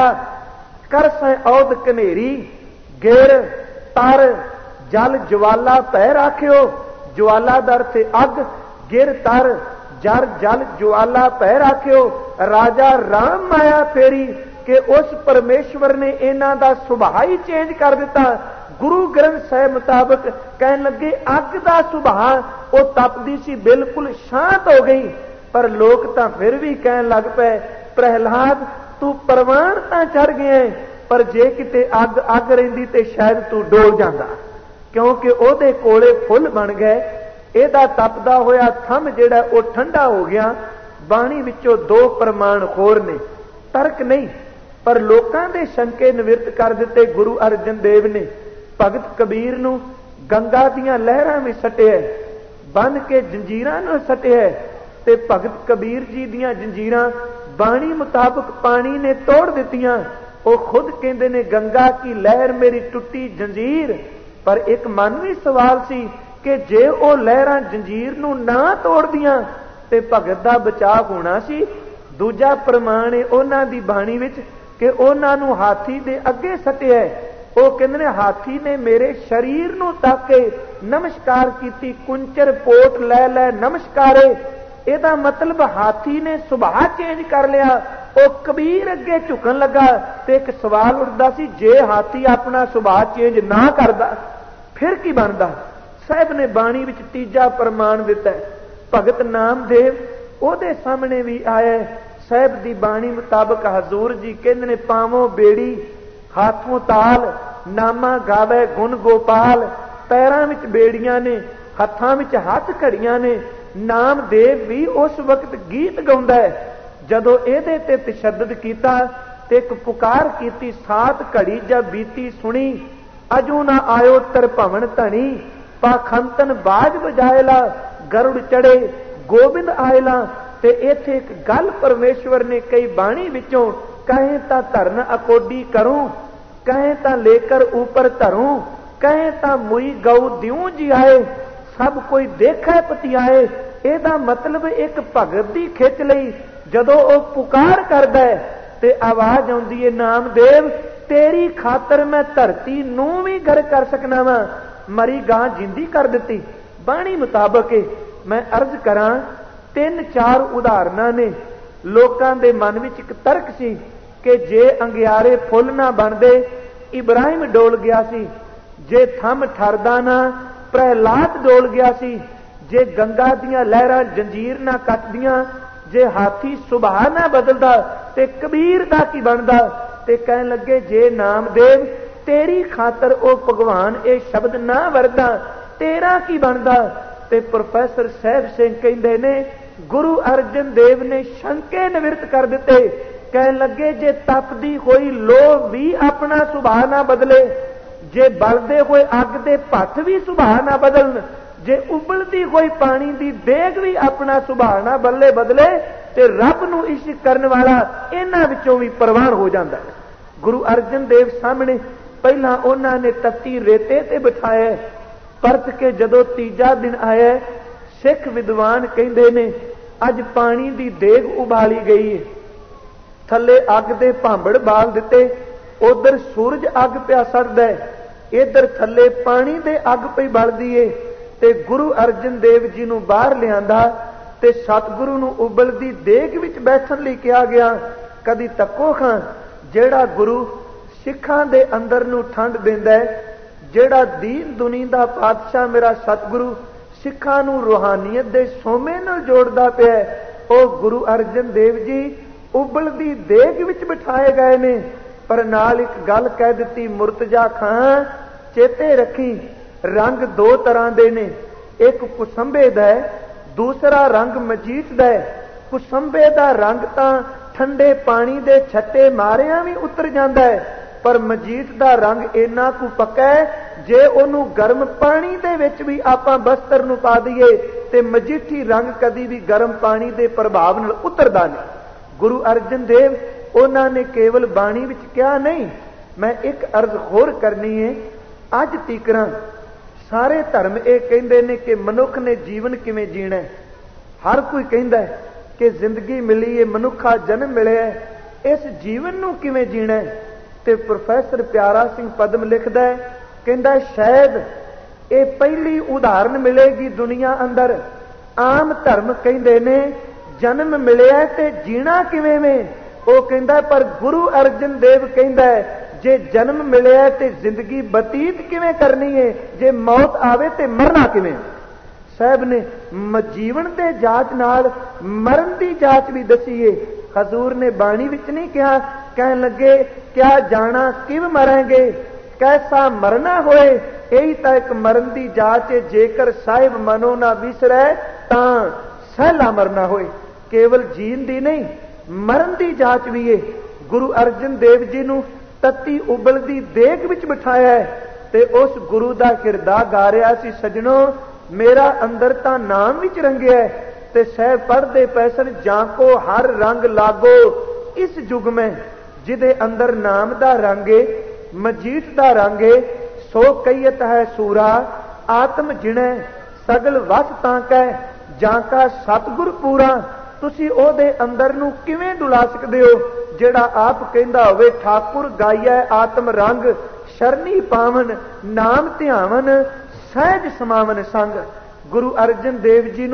कर सै औद कनेरी, गिर तर जल ज्वाला पै राखियो। ज्वाला दा अर्थ अग, गिर तर जर जल ज्वाला पै राखियो। राजा राम माया फेरी कि उस परमेश्वर ने इन्हां दा सुभाव ही चेंज कर दिता। गुरु ग्रंथ साहिब मुताबक कहन लगे अग दा सुभाव वो तपदी सी, बिल्कुल शांत हो गई। पर लोग तां फिर भी कहन लग पे प्रहलाद तू परवान तां चढ़ गया, पर जे किते अग अग रहिंदी ते शायद तू डोल जांदा, क्योंकि ओदे कोले फुल बन गए। एदा तपदा होया थम जेड़ा वो ठंडा हो गया। बाणी विचों दो प्रमाण होर ने, तर्क नहीं, पर लोकां दे शंके निवृत्त कर दिते गुरु अर्जन देव ने। भगत कबीर नूं गंगा दीयां लहरां विच सटिया, बन के जंजीरां नाल सटिया, ते भगत कबीर जी दीयां जंजीरां बाणी मुताबक पानी ने तोड़ दित्तियां। वो खुद कहंदे ने गंगा की लहर मेरी टुटी जंजीर। पर एक मानवी सवाल सी कि जे वो लहरां जंजीर नूं ना तोड़दियां ते भगत दा बचाव होना सी। दूजा प्रमाण है उन्हां दी बाणी विच कि उन्हां नूं हाथी दे अगे सटिया। वो कहंदे ने हाथी ने मेरे शरीर नूं तक के नमस्कार कीती, कुंचर पोट लै लै नमस्कारे। ਇਹਦਾ ਮਤਲਬ ਹਾਥੀ ਨੇ ਸੁਭਾਅ ਚੇਂਜ ਕਰ ਲਿਆ। ਉਹ ਕਬੀਰ ਅੱਗੇ ਝੁਕਣ ਲੱਗਾ ਤੇ ਇੱਕ ਸਵਾਲ ਉੱਠਦਾ ਸੀ, ਜੇ ਹਾਥੀ ਆਪਣਾ ਸੁਭਾਅ ਚੇਂਜ ਨਾ ਕਰਦਾ ਫਿਰ ਕੀ ਬਣਦਾ? ਸਾਹਿਬ ਨੇ ਬਾਣੀ ਵਿੱਚ ਤੀਜਾ ਪ੍ਰਮਾਣ ਦਿੱਤਾ। ਭਗਤ ਨਾਮਦੇਵ ਉਹਦੇ ਸਾਹਮਣੇ ਵੀ ਆਇਆ। ਸਾਹਿਬ ਦੀ ਬਾਣੀ ਮੁਤਾਬਕ ਹਜ਼ੂਰ ਜੀ ਕਹਿੰਦੇ ਨੇ, ਪਾਵੋਂ ਬੇੜੀ ਹਾਥੋਂ ਤਾਲ, ਨਾਮਾ ਗਾਵੇ ਗੁਣ ਗੋਪਾਲ। ਪੈਰਾਂ ਵਿੱਚ ਬੇੜੀਆਂ ਨੇ, ਹੱਥਾਂ ਵਿੱਚ ਹੱਥ ਘੜੀਆਂ ਨੇ। ਨਾਮਦੇਵ ਵੀ ਉਸ ਵਕਤ ਗੀਤ ਗਾਉਂਦਾ ਹੈ। ਜਦੋਂ ਇਹਦੇ ਤੇ ਤਸ਼ੱਦਦ ਕੀਤਾ ਤੇ ਇੱਕ ਪੁਕਾਰ ਕੀਤੀ, ਸਾਤ ਘੜੀ ਜਦ ਬੀਤੀ ਸੁਣੀ, ਅਜੂ ਨਾ ਆਇਓ ਤਰ ਭਵਨ ਧਣੀ। ਪਾਖੰਤਨ ਬਾਜ ਵਜਾਇਲਾ, ਗਰੁੜ ਚੜੇ ਗੋਬਿੰਦ ਆਇਲਾ। ਤੇ ਇੱਥੇ ਇੱਕ ਗੱਲ ਪਰਮੇਸ਼ਵਰ ਨੇ ਕਈ ਬਾਣੀ ਵਿੱਚੋਂ, ਕਹੇ ਤਾਂ ਧਰਨ ਅਕੋਡੀ ਕਰੂੰ, ਕਹੇ ਤਾਂ ਲੇਕਰ ਉਪਰ ਧਰੂੰ, ਕਹੇ ਤਾਂ ਮੁਈ ਗਊ ਦਿਉ ਜੀ ਆਏ, ਸਭ ਕੋਈ ਦੇਖੈ ਪਤਿਆਏ। ਇਹਦਾ ਮਤਲਬ ਇੱਕ ਭਗਤ ਦੀ ਖਿੱਚ ਲਈ ਜਦੋਂ ਉਹ ਪੁਕਾਰ ਕਰਦਾ ਹੈ ਤੇ ਆਵਾਜ਼ ਆਉਂਦੀ ਹੈ, ਨਾਮਦੇਵ ਤੇਰੀ ਖਾਤਰ ਮੈਂ ਧਰਤੀ ਨੂੰ ਵੀ ਗਰ ਕਰ ਸਕਣਾ ਵਾ, ਮਰੀ ਗਾਂ ਜਿੰਦੀ ਕਰ ਦਿੱਤੀ। ਬਾਣੀ ਮੁਤਾਬਕ ਮੈਂ ਅਰਜ਼ ਕਰਾਂ, ਤਿੰਨ ਚਾਰ ਉਦਾਹਰਨਾਂ ਨੇ। ਲੋਕਾਂ ਦੇ ਮਨ ਵਿੱਚ ਇੱਕ ਤਰਕ ਸੀ ਕਿ ਜੇ ਅੰਗਿਆਰੇ ਫੁੱਲ ਨਾ ਬਣਦੇ, ਇਬਰਾਹਿਮ ਡੋਲ ਗਿਆ ਸੀ। ਜੇ ਥੰਮ ਠਰਦਾ ਨਾ, ਪ੍ਰਹਿਲਾਦ ਡੋਲ ਗਿਆ ਸੀ। ਜੇ ਗੰਗਾ ਦੀਆਂ ਲਹਿਰਾਂ ਜੰਜੀਰ ਨਾ ਕੱਟਦੀਆਂ, ਜੇ ਹਾਥੀ ਸੁਭਾਅ ਨਾ ਬਦਲਦਾ ਤੇ ਕਬੀਰ ਦਾ ਕੀ ਬਣਦਾ? ਤੇ ਕਹਿਣ ਲੱਗੇ, ਜੇ ਨਾਮਦੇਵ ਤੇਰੀ ਖਾਤਰ ਉਹ ਭਗਵਾਨ ਇਹ ਸ਼ਬਦ ਨਾ ਵਰਦਾ, ਤੇਰਾ ਕੀ ਬਣਦਾ? ਤੇ ਪ੍ਰੋਫੈਸਰ ਸਾਹਿਬ ਸਿੰਘ ਕਹਿੰਦੇ ਨੇ, ਗੁਰੂ ਅਰਜਨ ਦੇਵ ਨੇ ਸ਼ੰਕੇ ਨਿਵਰਤ ਕਰ ਦਿੱਤੇ। ਕਹਿਣ ਲੱਗੇ, ਜੇ ਤਪਦੀ ਹੋਈ ਲੋਹ ਵੀ ਆਪਣਾ ਸੁਭਾਅ ਨਾ ਬਦਲੇ, ਜੇ ਬਲਦੇ ਹੋਏ ਅੱਗ ਦੇ ਭੱਠ ਵੀ ਸੁਭਾਅ ਨਾ ਬਦਲਣ, ਜੇ ਉਬਲਦੀ ਹੋਈ ਪਾਣੀ ਦੀ ਦੇਗ ਵੀ ਆਪਣਾ ਸੁਭਾਅ ਨਾ ਬਦਲੇ ਬਦਲੇ ਤੇ ਰੱਬ ਨੂੰ ਇਸ਼ਕ ਕਰਨ ਵਾਲਾ ਇਹਨਾਂ ਵਿੱਚੋਂ ਵੀ ਪ੍ਰਵਾਨ ਹੋ ਜਾਂਦਾ ਹੈ। ਗੁਰੂ ਅਰਜਨ ਦੇਵ ਸਾਹਮਣੇ ਪਹਿਲਾਂ ਉਹਨਾਂ ਨੇ ਤੱਤੀ ਰੇਤੇ ਤੇ ਬਿਠਾਇਆ। ਪਰਤ ਕੇ ਜਦੋਂ ਤੀਜਾ ਦਿਨ ਆਇਆ, ਸਿੱਖ ਵਿਦਵਾਨ ਕਹਿੰਦੇ ਨੇ, ਅੱਜ ਪਾਣੀ ਦੀ ਦੇਗ ਉਬਾਲੀ ਗਈ ਹੈ, ਥੱਲੇ ਅੱਗ ਦੇ ਭਾਂਬੜ ਬਾਲ ਦਿੱਤੇ। ਉਧਰ ਸੂਰਜ ਅੱਗ ਪਿਆ ਸੜਦਾ, ਇਧਰ ਥੱਲੇ ਪਾਣੀ ਦੇ ਅੱਗ ਪਈ ਬਲਦੀ ਏ। ਤੇ ਗੁਰੂ ਅਰਜਨ ਦੇਵ ਜੀ ਨੂੰ ਬਾਹਰ ਲਿਆਂਦਾ ਤੇ ਸਤਿਗੁਰੂ ਨੂੰ ਉਬਲਦੀ ਦੇਗ ਵਿੱਚ ਬੈਠਣ ਲਈ ਕਿਹਾ ਗਿਆ। ਕਦੀ ਤੱਕੋ ਖਾਂ, ਜਿਹੜਾ ਗੁਰੂ ਸਿੱਖਾਂ ਦੇ ਅੰਦਰ ਨੂੰ ਠੰਡ ਦਿੰਦਾ ਹੈ, ਜਿਹੜਾ ਦੀਨ ਦੁਨੀ ਦਾ ਪਾਤਸ਼ਾਹ ਮੇਰਾ ਸਤਿਗੁਰੂ ਸਿੱਖਾਂ ਨੂੰ ਰੂਹਾਨੀਅਤ ਦੇ ਸੋਮੇ ਨਾਲ ਜੋੜਦਾ ਪਿਆ, ਉਹ ਗੁਰੂ ਅਰਜਨ ਦੇਵ ਜੀ ਉਬਲਦੀ ਦੇਗ ਵਿੱਚ ਬਿਠਾਏ ਗਏ ਨੇ। ਪਰ ਨਾਲ ਇੱਕ ਗੱਲ ਕਹਿ ਦਿੱਤੀ, ਮੁਰਤਜ਼ਾ ਖਾਂ ਚੇਤੇ ਰੱਖੀ, ਰੰਗ ਦੋ ਤਰ੍ਹਾਂ ਦੇ ਨੇ, ਇੱਕ ਕੁਸੰਬੇ ਦਾ ਹੈ, ਦੂਸਰਾ ਰੰਗ ਮਜੀਠ ਦਾ ਹੈ। ਕੁਸੰਬੇ ਦਾ ਰੰਗ ਤਾਂ ਠੰਡੇ ਪਾਣੀ ਦੇ ਛੱਟੇ ਮਾਰਿਆਂ ਵੀ ਉਤਰ ਜਾਂਦਾ ਹੈ, ਪਰ ਮਜੀਠ ਦਾ ਰੰਗ ਇੰਨਾ ਕੁ ਪੱਕਾ ਹੈ, ਜੇ ਉਹਨੂੰ ਗਰਮ ਪਾਣੀ ਦੇ ਵਿੱਚ ਵੀ ਆਪਾਂ ਬਸਤਰ ਨੂੰ ਪਾ ਦਈਏ ਤੇ ਮਜੀਠੀ ਰੰਗ ਕਦੀ ਵੀ ਗਰਮ ਪਾਣੀ ਦੇ ਪ੍ਰਭਾਵ ਨਾਲ ਉਤਰਦਾ ਨਹੀਂ। ਗੁਰੂ ਅਰਜਨ ਦੇਵ ਉਹਨਾਂ ਨੇ ਕੇਵਲ ਬਾਣੀ ਵਿੱਚ ਕਿਹਾ ਨਹੀਂ। ਮੈਂ ਇੱਕ ਅਰਜ਼ ਹੋਰ ਕਰਨੀ ਹੈ। ਅੱਜ ਤੀਕਰਾਂ ਸਾਰੇ ਧਰਮ ਇਹ ਕਹਿੰਦੇ ਨੇ ਕਿ ਮਨੁੱਖ ਨੇ ਜੀਵਨ ਕਿਵੇਂ ਜੀਣਾ। ਹਰ ਕੋਈ ਕਹਿੰਦਾ ਹੈ ਕਿ ਜ਼ਿੰਦਗੀ ਮਿਲੀ ਹੈ, ਮਨੁੱਖਾ ਜਨਮ ਮਿਲਿਆ, ਇਸ ਜੀਵਨ ਨੂੰ ਕਿਵੇਂ ਜੀਣਾ। ਤੇ ਪ੍ਰੋਫੈਸਰ ਪਿਆਰਾ ਸਿੰਘ ਪਦਮ ਲਿਖਦਾ ਹੈ, ਕਹਿੰਦਾ ਸ਼ਾਇਦ ਇਹ ਪਹਿਲੀ ਉਦਾਹਰਨ ਮਿਲੇਗੀ ਦੁਨੀਆ ਅੰਦਰ। ਆਮ ਧਰਮ ਕਹਿੰਦੇ ਨੇ ਜਨਮ ਮਿਲਿਆ ਤੇ ਜੀਣਾ ਕਿਵੇਂ ਵੇ। ਉਹ ਕਹਿੰਦਾ ਪਰ ਗੁਰੂ ਅਰਜਨ ਦੇਵ ਕਹਿੰਦਾ ਜੇ ਜਨਮ ਮਿਲਿਆ ਤੇ ਜ਼ਿੰਦਗੀ ਬਤੀਤ ਕਿਵੇਂ ਕਰਨੀ ਹੈ, ਜੇ ਮੌਤ ਆਵੇ ਤੇ ਮਰਨਾ ਕਿਵੇਂ। ਸਾਹਿਬ ਨੇ ਜੀਵਨ ਦੇ ਜਾਂਚ ਨਾਲ ਮਰਨ ਦੀ ਜਾਂਚ ਵੀ ਦਸੀ ਏ। ਹਜ਼ੂਰ ਨੇ ਬਾਣੀ ਵਿੱਚ ਨਹੀਂ ਕਿਹਾ, ਕਹਿਣ ਲੱਗੇ ਕਿਆ ਜਾਣਾ ਕਿਵ ਮਰਾਂਗੇ, ਕੈਸਾ ਮਰਨਾ ਹੋਏ। ਇਹੀ ਤਾਂ ਇੱਕ ਮਰਨ ਦੀ ਜਾਂਚ ਹੈ। ਜੇਕਰ ਸਾਹਿਬ ਮਨੋ ਨਾ ਵਿਸਰੈ ਤਾਂ ਸਹਿਲਾ ਮਰਨਾ ਹੋਏ। ਕੇਵਲ ਜੀਣ ਦੀ ਨਹੀਂ, ਮਰਨ ਦੀ ਜਾਂਚ ਵੀ ਏ। ਗੁਰੂ ਅਰਜਨ ਦੇਵ ਜੀ ਨੂੰ ਤੱਤੀ ਉਬਲਦੀ ਦੇਗ ਵਿੱਚ ਬਿਠਾਇਆ ਹੈ ਤੇ ਉਸ ਗੁਰੂ ਦਾ ਕਿਰਦਾ ਗਾ ਰਿਹਾ ਸੀ, ਸਜਣੋ ਮੇਰਾ ਅੰਦਰ ਤਾਂ ਨਾਮ ਵਿੱਚ ਰੰਗਿਆ। ਤੇ ਸਹਿਬ ਪੜ੍ਹਦੇ ਪਏ ਸਨ, ਜਾਂ ਕੋ ਹਰ ਰੰਗ ਲਾਗੋ ਇਸ ਯੁਗ ਮੈਂ, ਜਿਹਦੇ ਅੰਦਰ ਨਾਮ ਦਾ ਰੰਗ ਏ, ਮਜੀਠ ਦਾ ਰੰਗ ਏ, ਸੋ ਕਈਤ ਹੈ ਸੂਰਾ ਆਤਮ ਜਿਣੈ ਸਗਲ ਵਸ ਤਾਂ ਕਹਿ, ਜਾਂ ਕਾ ਸਤਿਗੁਰ ਪੂਰਾ। ਤੁਸੀਂ ਉਹਦੇ ਅੰਦਰ ਨੂੰ ਕਿਵੇਂ ਡੁਲਾ ਸਕਦੇ ਹੋ ਜਿਹੜਾ ਆਪ ਕਹਿੰਦਾ ਹੋਵੇ ਠਾਕੁਰ ਗਾਈਐ ਆਤਮ ਰੰਗ, ਸ਼ਰਨੀ ਪਾਵਨ ਨਾਮ ਧਿਆਵਨ ਸਹਿਜ ਸਮਾਵਨ ਸੰਗ। ਗੁਰੂ ਅਰਜਨ ਦੇਵ ਜੀ ਨੂੰ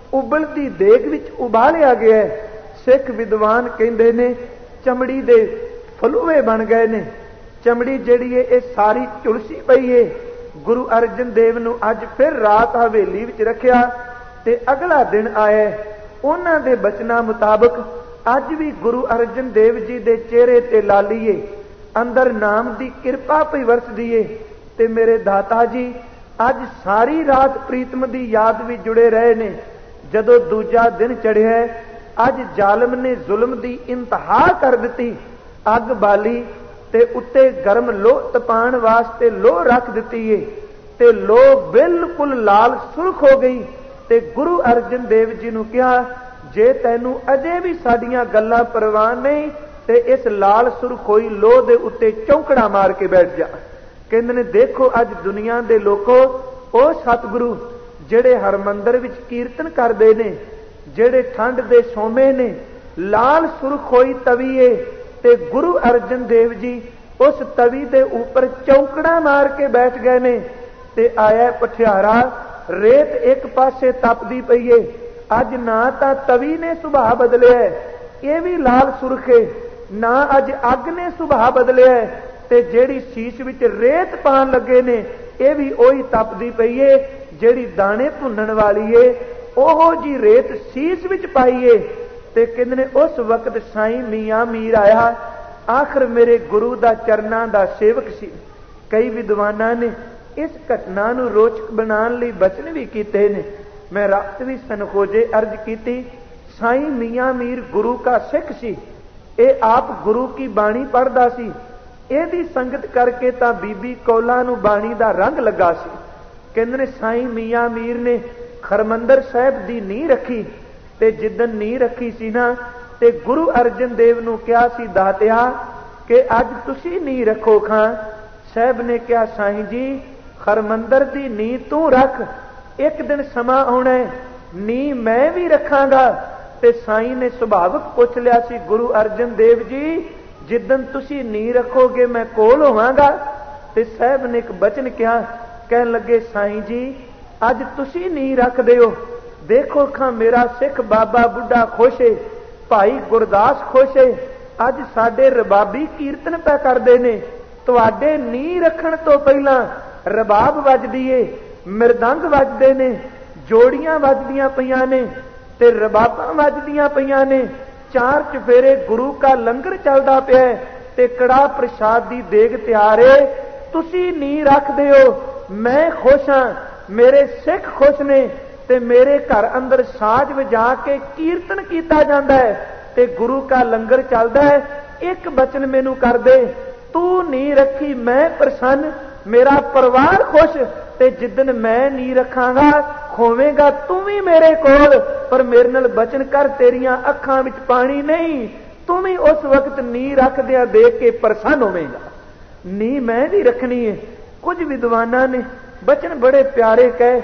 उबलती देग विच उबालिया गया है। सिख विद्वान कहते ने चमड़ी दे फलूए बन गए ने। चमड़ी जिहड़ी है ये सारी झुलसी पई है। गुरु अर्जन देव नूं अज फिर रात हवेली विच रखिया ते अगला दिन आया। उन्हां दे बचनां मुताबक अज भी गुरु अर्जन देव जी दे चेहरे ते लालीए अंदर नाम दी किरपा पई वरसदी है। ते मेरे दाता जी अज सारी रात प्रीतम दी याद भी जुड़े रहे ने। जदों दूजा दिन चढ़िया अज जालिम ने जुल्म दी इंतहा कर दी। अग बाली ते उत्ते गर्म लोह तपाण वास्ते लोह रख दी है ते लोह बिल्कुल लाल सुर्ख हो गई। ते गुरु अर्जन देव जी नूं कहा जे तैनू अजे भी साडियां गल्लां परवाह नहीं ते इस लाल सुर्ख होई लोह दे उत्ते चौंकड़ा मार के बैठ जा। कहंदे ने देखो अज दुनिया दे लोको ओ सतगुरु जेड़े हरमंदर विच कीर्तन करदे ने, जेड़े ठंड दे सोमे ने, लाल सुर्ख होई तवी है ते गुरु अर्जन देव जी उस तवी दे ऊपर चौंकड़ा मार के बैठ गए ने। ते आया पठियारा रेत एक पासे तपदी पई है। अज ना तां तवी ने सुभाव बदलिया है, ये भी लाल सुर्ख है, ना अज अग ने सुभाव बदलिया है ते जेड़ी शीश विच रेत पान लगे ने ये भी ओही तपदी पई है जेड़ी दाने भुनण वाली है। ओहो जी रेत शीश विच पाई है। ते कहंदे ने उस वक्त साईं मियां मीर आया। आखिर मेरे गुरु दा चरनां दा सेवक सी। कई विद्वानां ने इस घटना नूं रोचक बनाने लई बचन भी कीते ने। मैं रात भी सनखोजे अर्ज की। साईं मियां मीर गुरु का सिख सी। ये आप गुरु की बाणी पढ़दा सी। ਇਹਦੀ संगत करके ਤਾਂ बीबी कौला ਨੂੰ ਬਾਣੀ ਦਾ रंग लगा सी। ਕਹਿੰਦੇ ਨੇ ਸਾਈਂ ਮੀਆਂ ਮੀਰ ਨੇ ਹਰਮੰਦਰ ਸਾਹਿਬ ਦੀ ਨੀਂਹ ਰੱਖੀ ਤੇ ਜਿੱਦਨ ਨੀਂਹ ਰੱਖੀ ਸੀ ਨਾ ਤੇ ਗੁਰੂ ਅਰਜਨ ਦੇਵ ਨੂੰ ਕਿਹਾ ਸੀ ਦਾਤਿਆ ਕਿ ਅੱਜ ਤੁਸੀਂ ਨੀਂਹ ਰੱਖੋ ਖਾਂ। ਸਾਹਿਬ ਨੇ ਕਿਹਾ ਸਾਈਂ ਜੀ ਹਰਮੰਦਰ ਦੀ ਨੀਂਹ ਤੂੰ ਰੱਖ, ਇੱਕ ਦਿਨ ਸਮਾਂ ਆਉਣਾ ਨੀਂਹ ਮੈਂ ਵੀ ਰੱਖਾਂਗਾ। ਤੇ ਸਾਈਂ ਨੇ ਸੁਭਾਵਕ ਪੁੱਛ ਲਿਆ ਸੀ ਗੁਰੂ ਅਰਜਨ ਦੇਵ ਜੀ जिदन तुसी नी रखोगे मैं कोल होवांगा। ते साहब ने एक बचन कहा, कहन लगे साईं जी अज तुसी नी रखदे हो, देखो खां मेरा सिख बाबा बुढ़ा खुश है, भाई गुरदास खुश है, अज साडे रबाबी कीर्तन पै करदे ने। तुहाडे नी रखण तो पहला रबाब वजदी है, मृदंग वजदे ने, जोड़ियां वजदियां पईयां ने ते रबाबां वजदियां पईयां ने। चार चफेरे गुरु का लंगर चलदा पिया ते कड़ा प्रसाद दी देग तैयार है। तुसी नी रखदे हो, मैं खुश हां, मेरे सिख खुश ने ते मेरे घर अंदर साज वजा के कीर्तन कीता जांदा है ते गुरु का लंगर चलदा है। एक बचन मैनू कर दे, तू नी रखी मैं प्रसन्न, मेरा परिवार खुश ते जिदन मैं नी रखांगा खोवेगा तू भी मेरे कोल। पर मेरे नाल बचन कर तेरियां अखां विच पानी नहीं, तू भी उस वक्त नी रखदियां देख के प्रसन्न होवेगा। नी मैं भी रखनी है। कुछ विद्वानां ने बचन बड़े प्यारे कहे।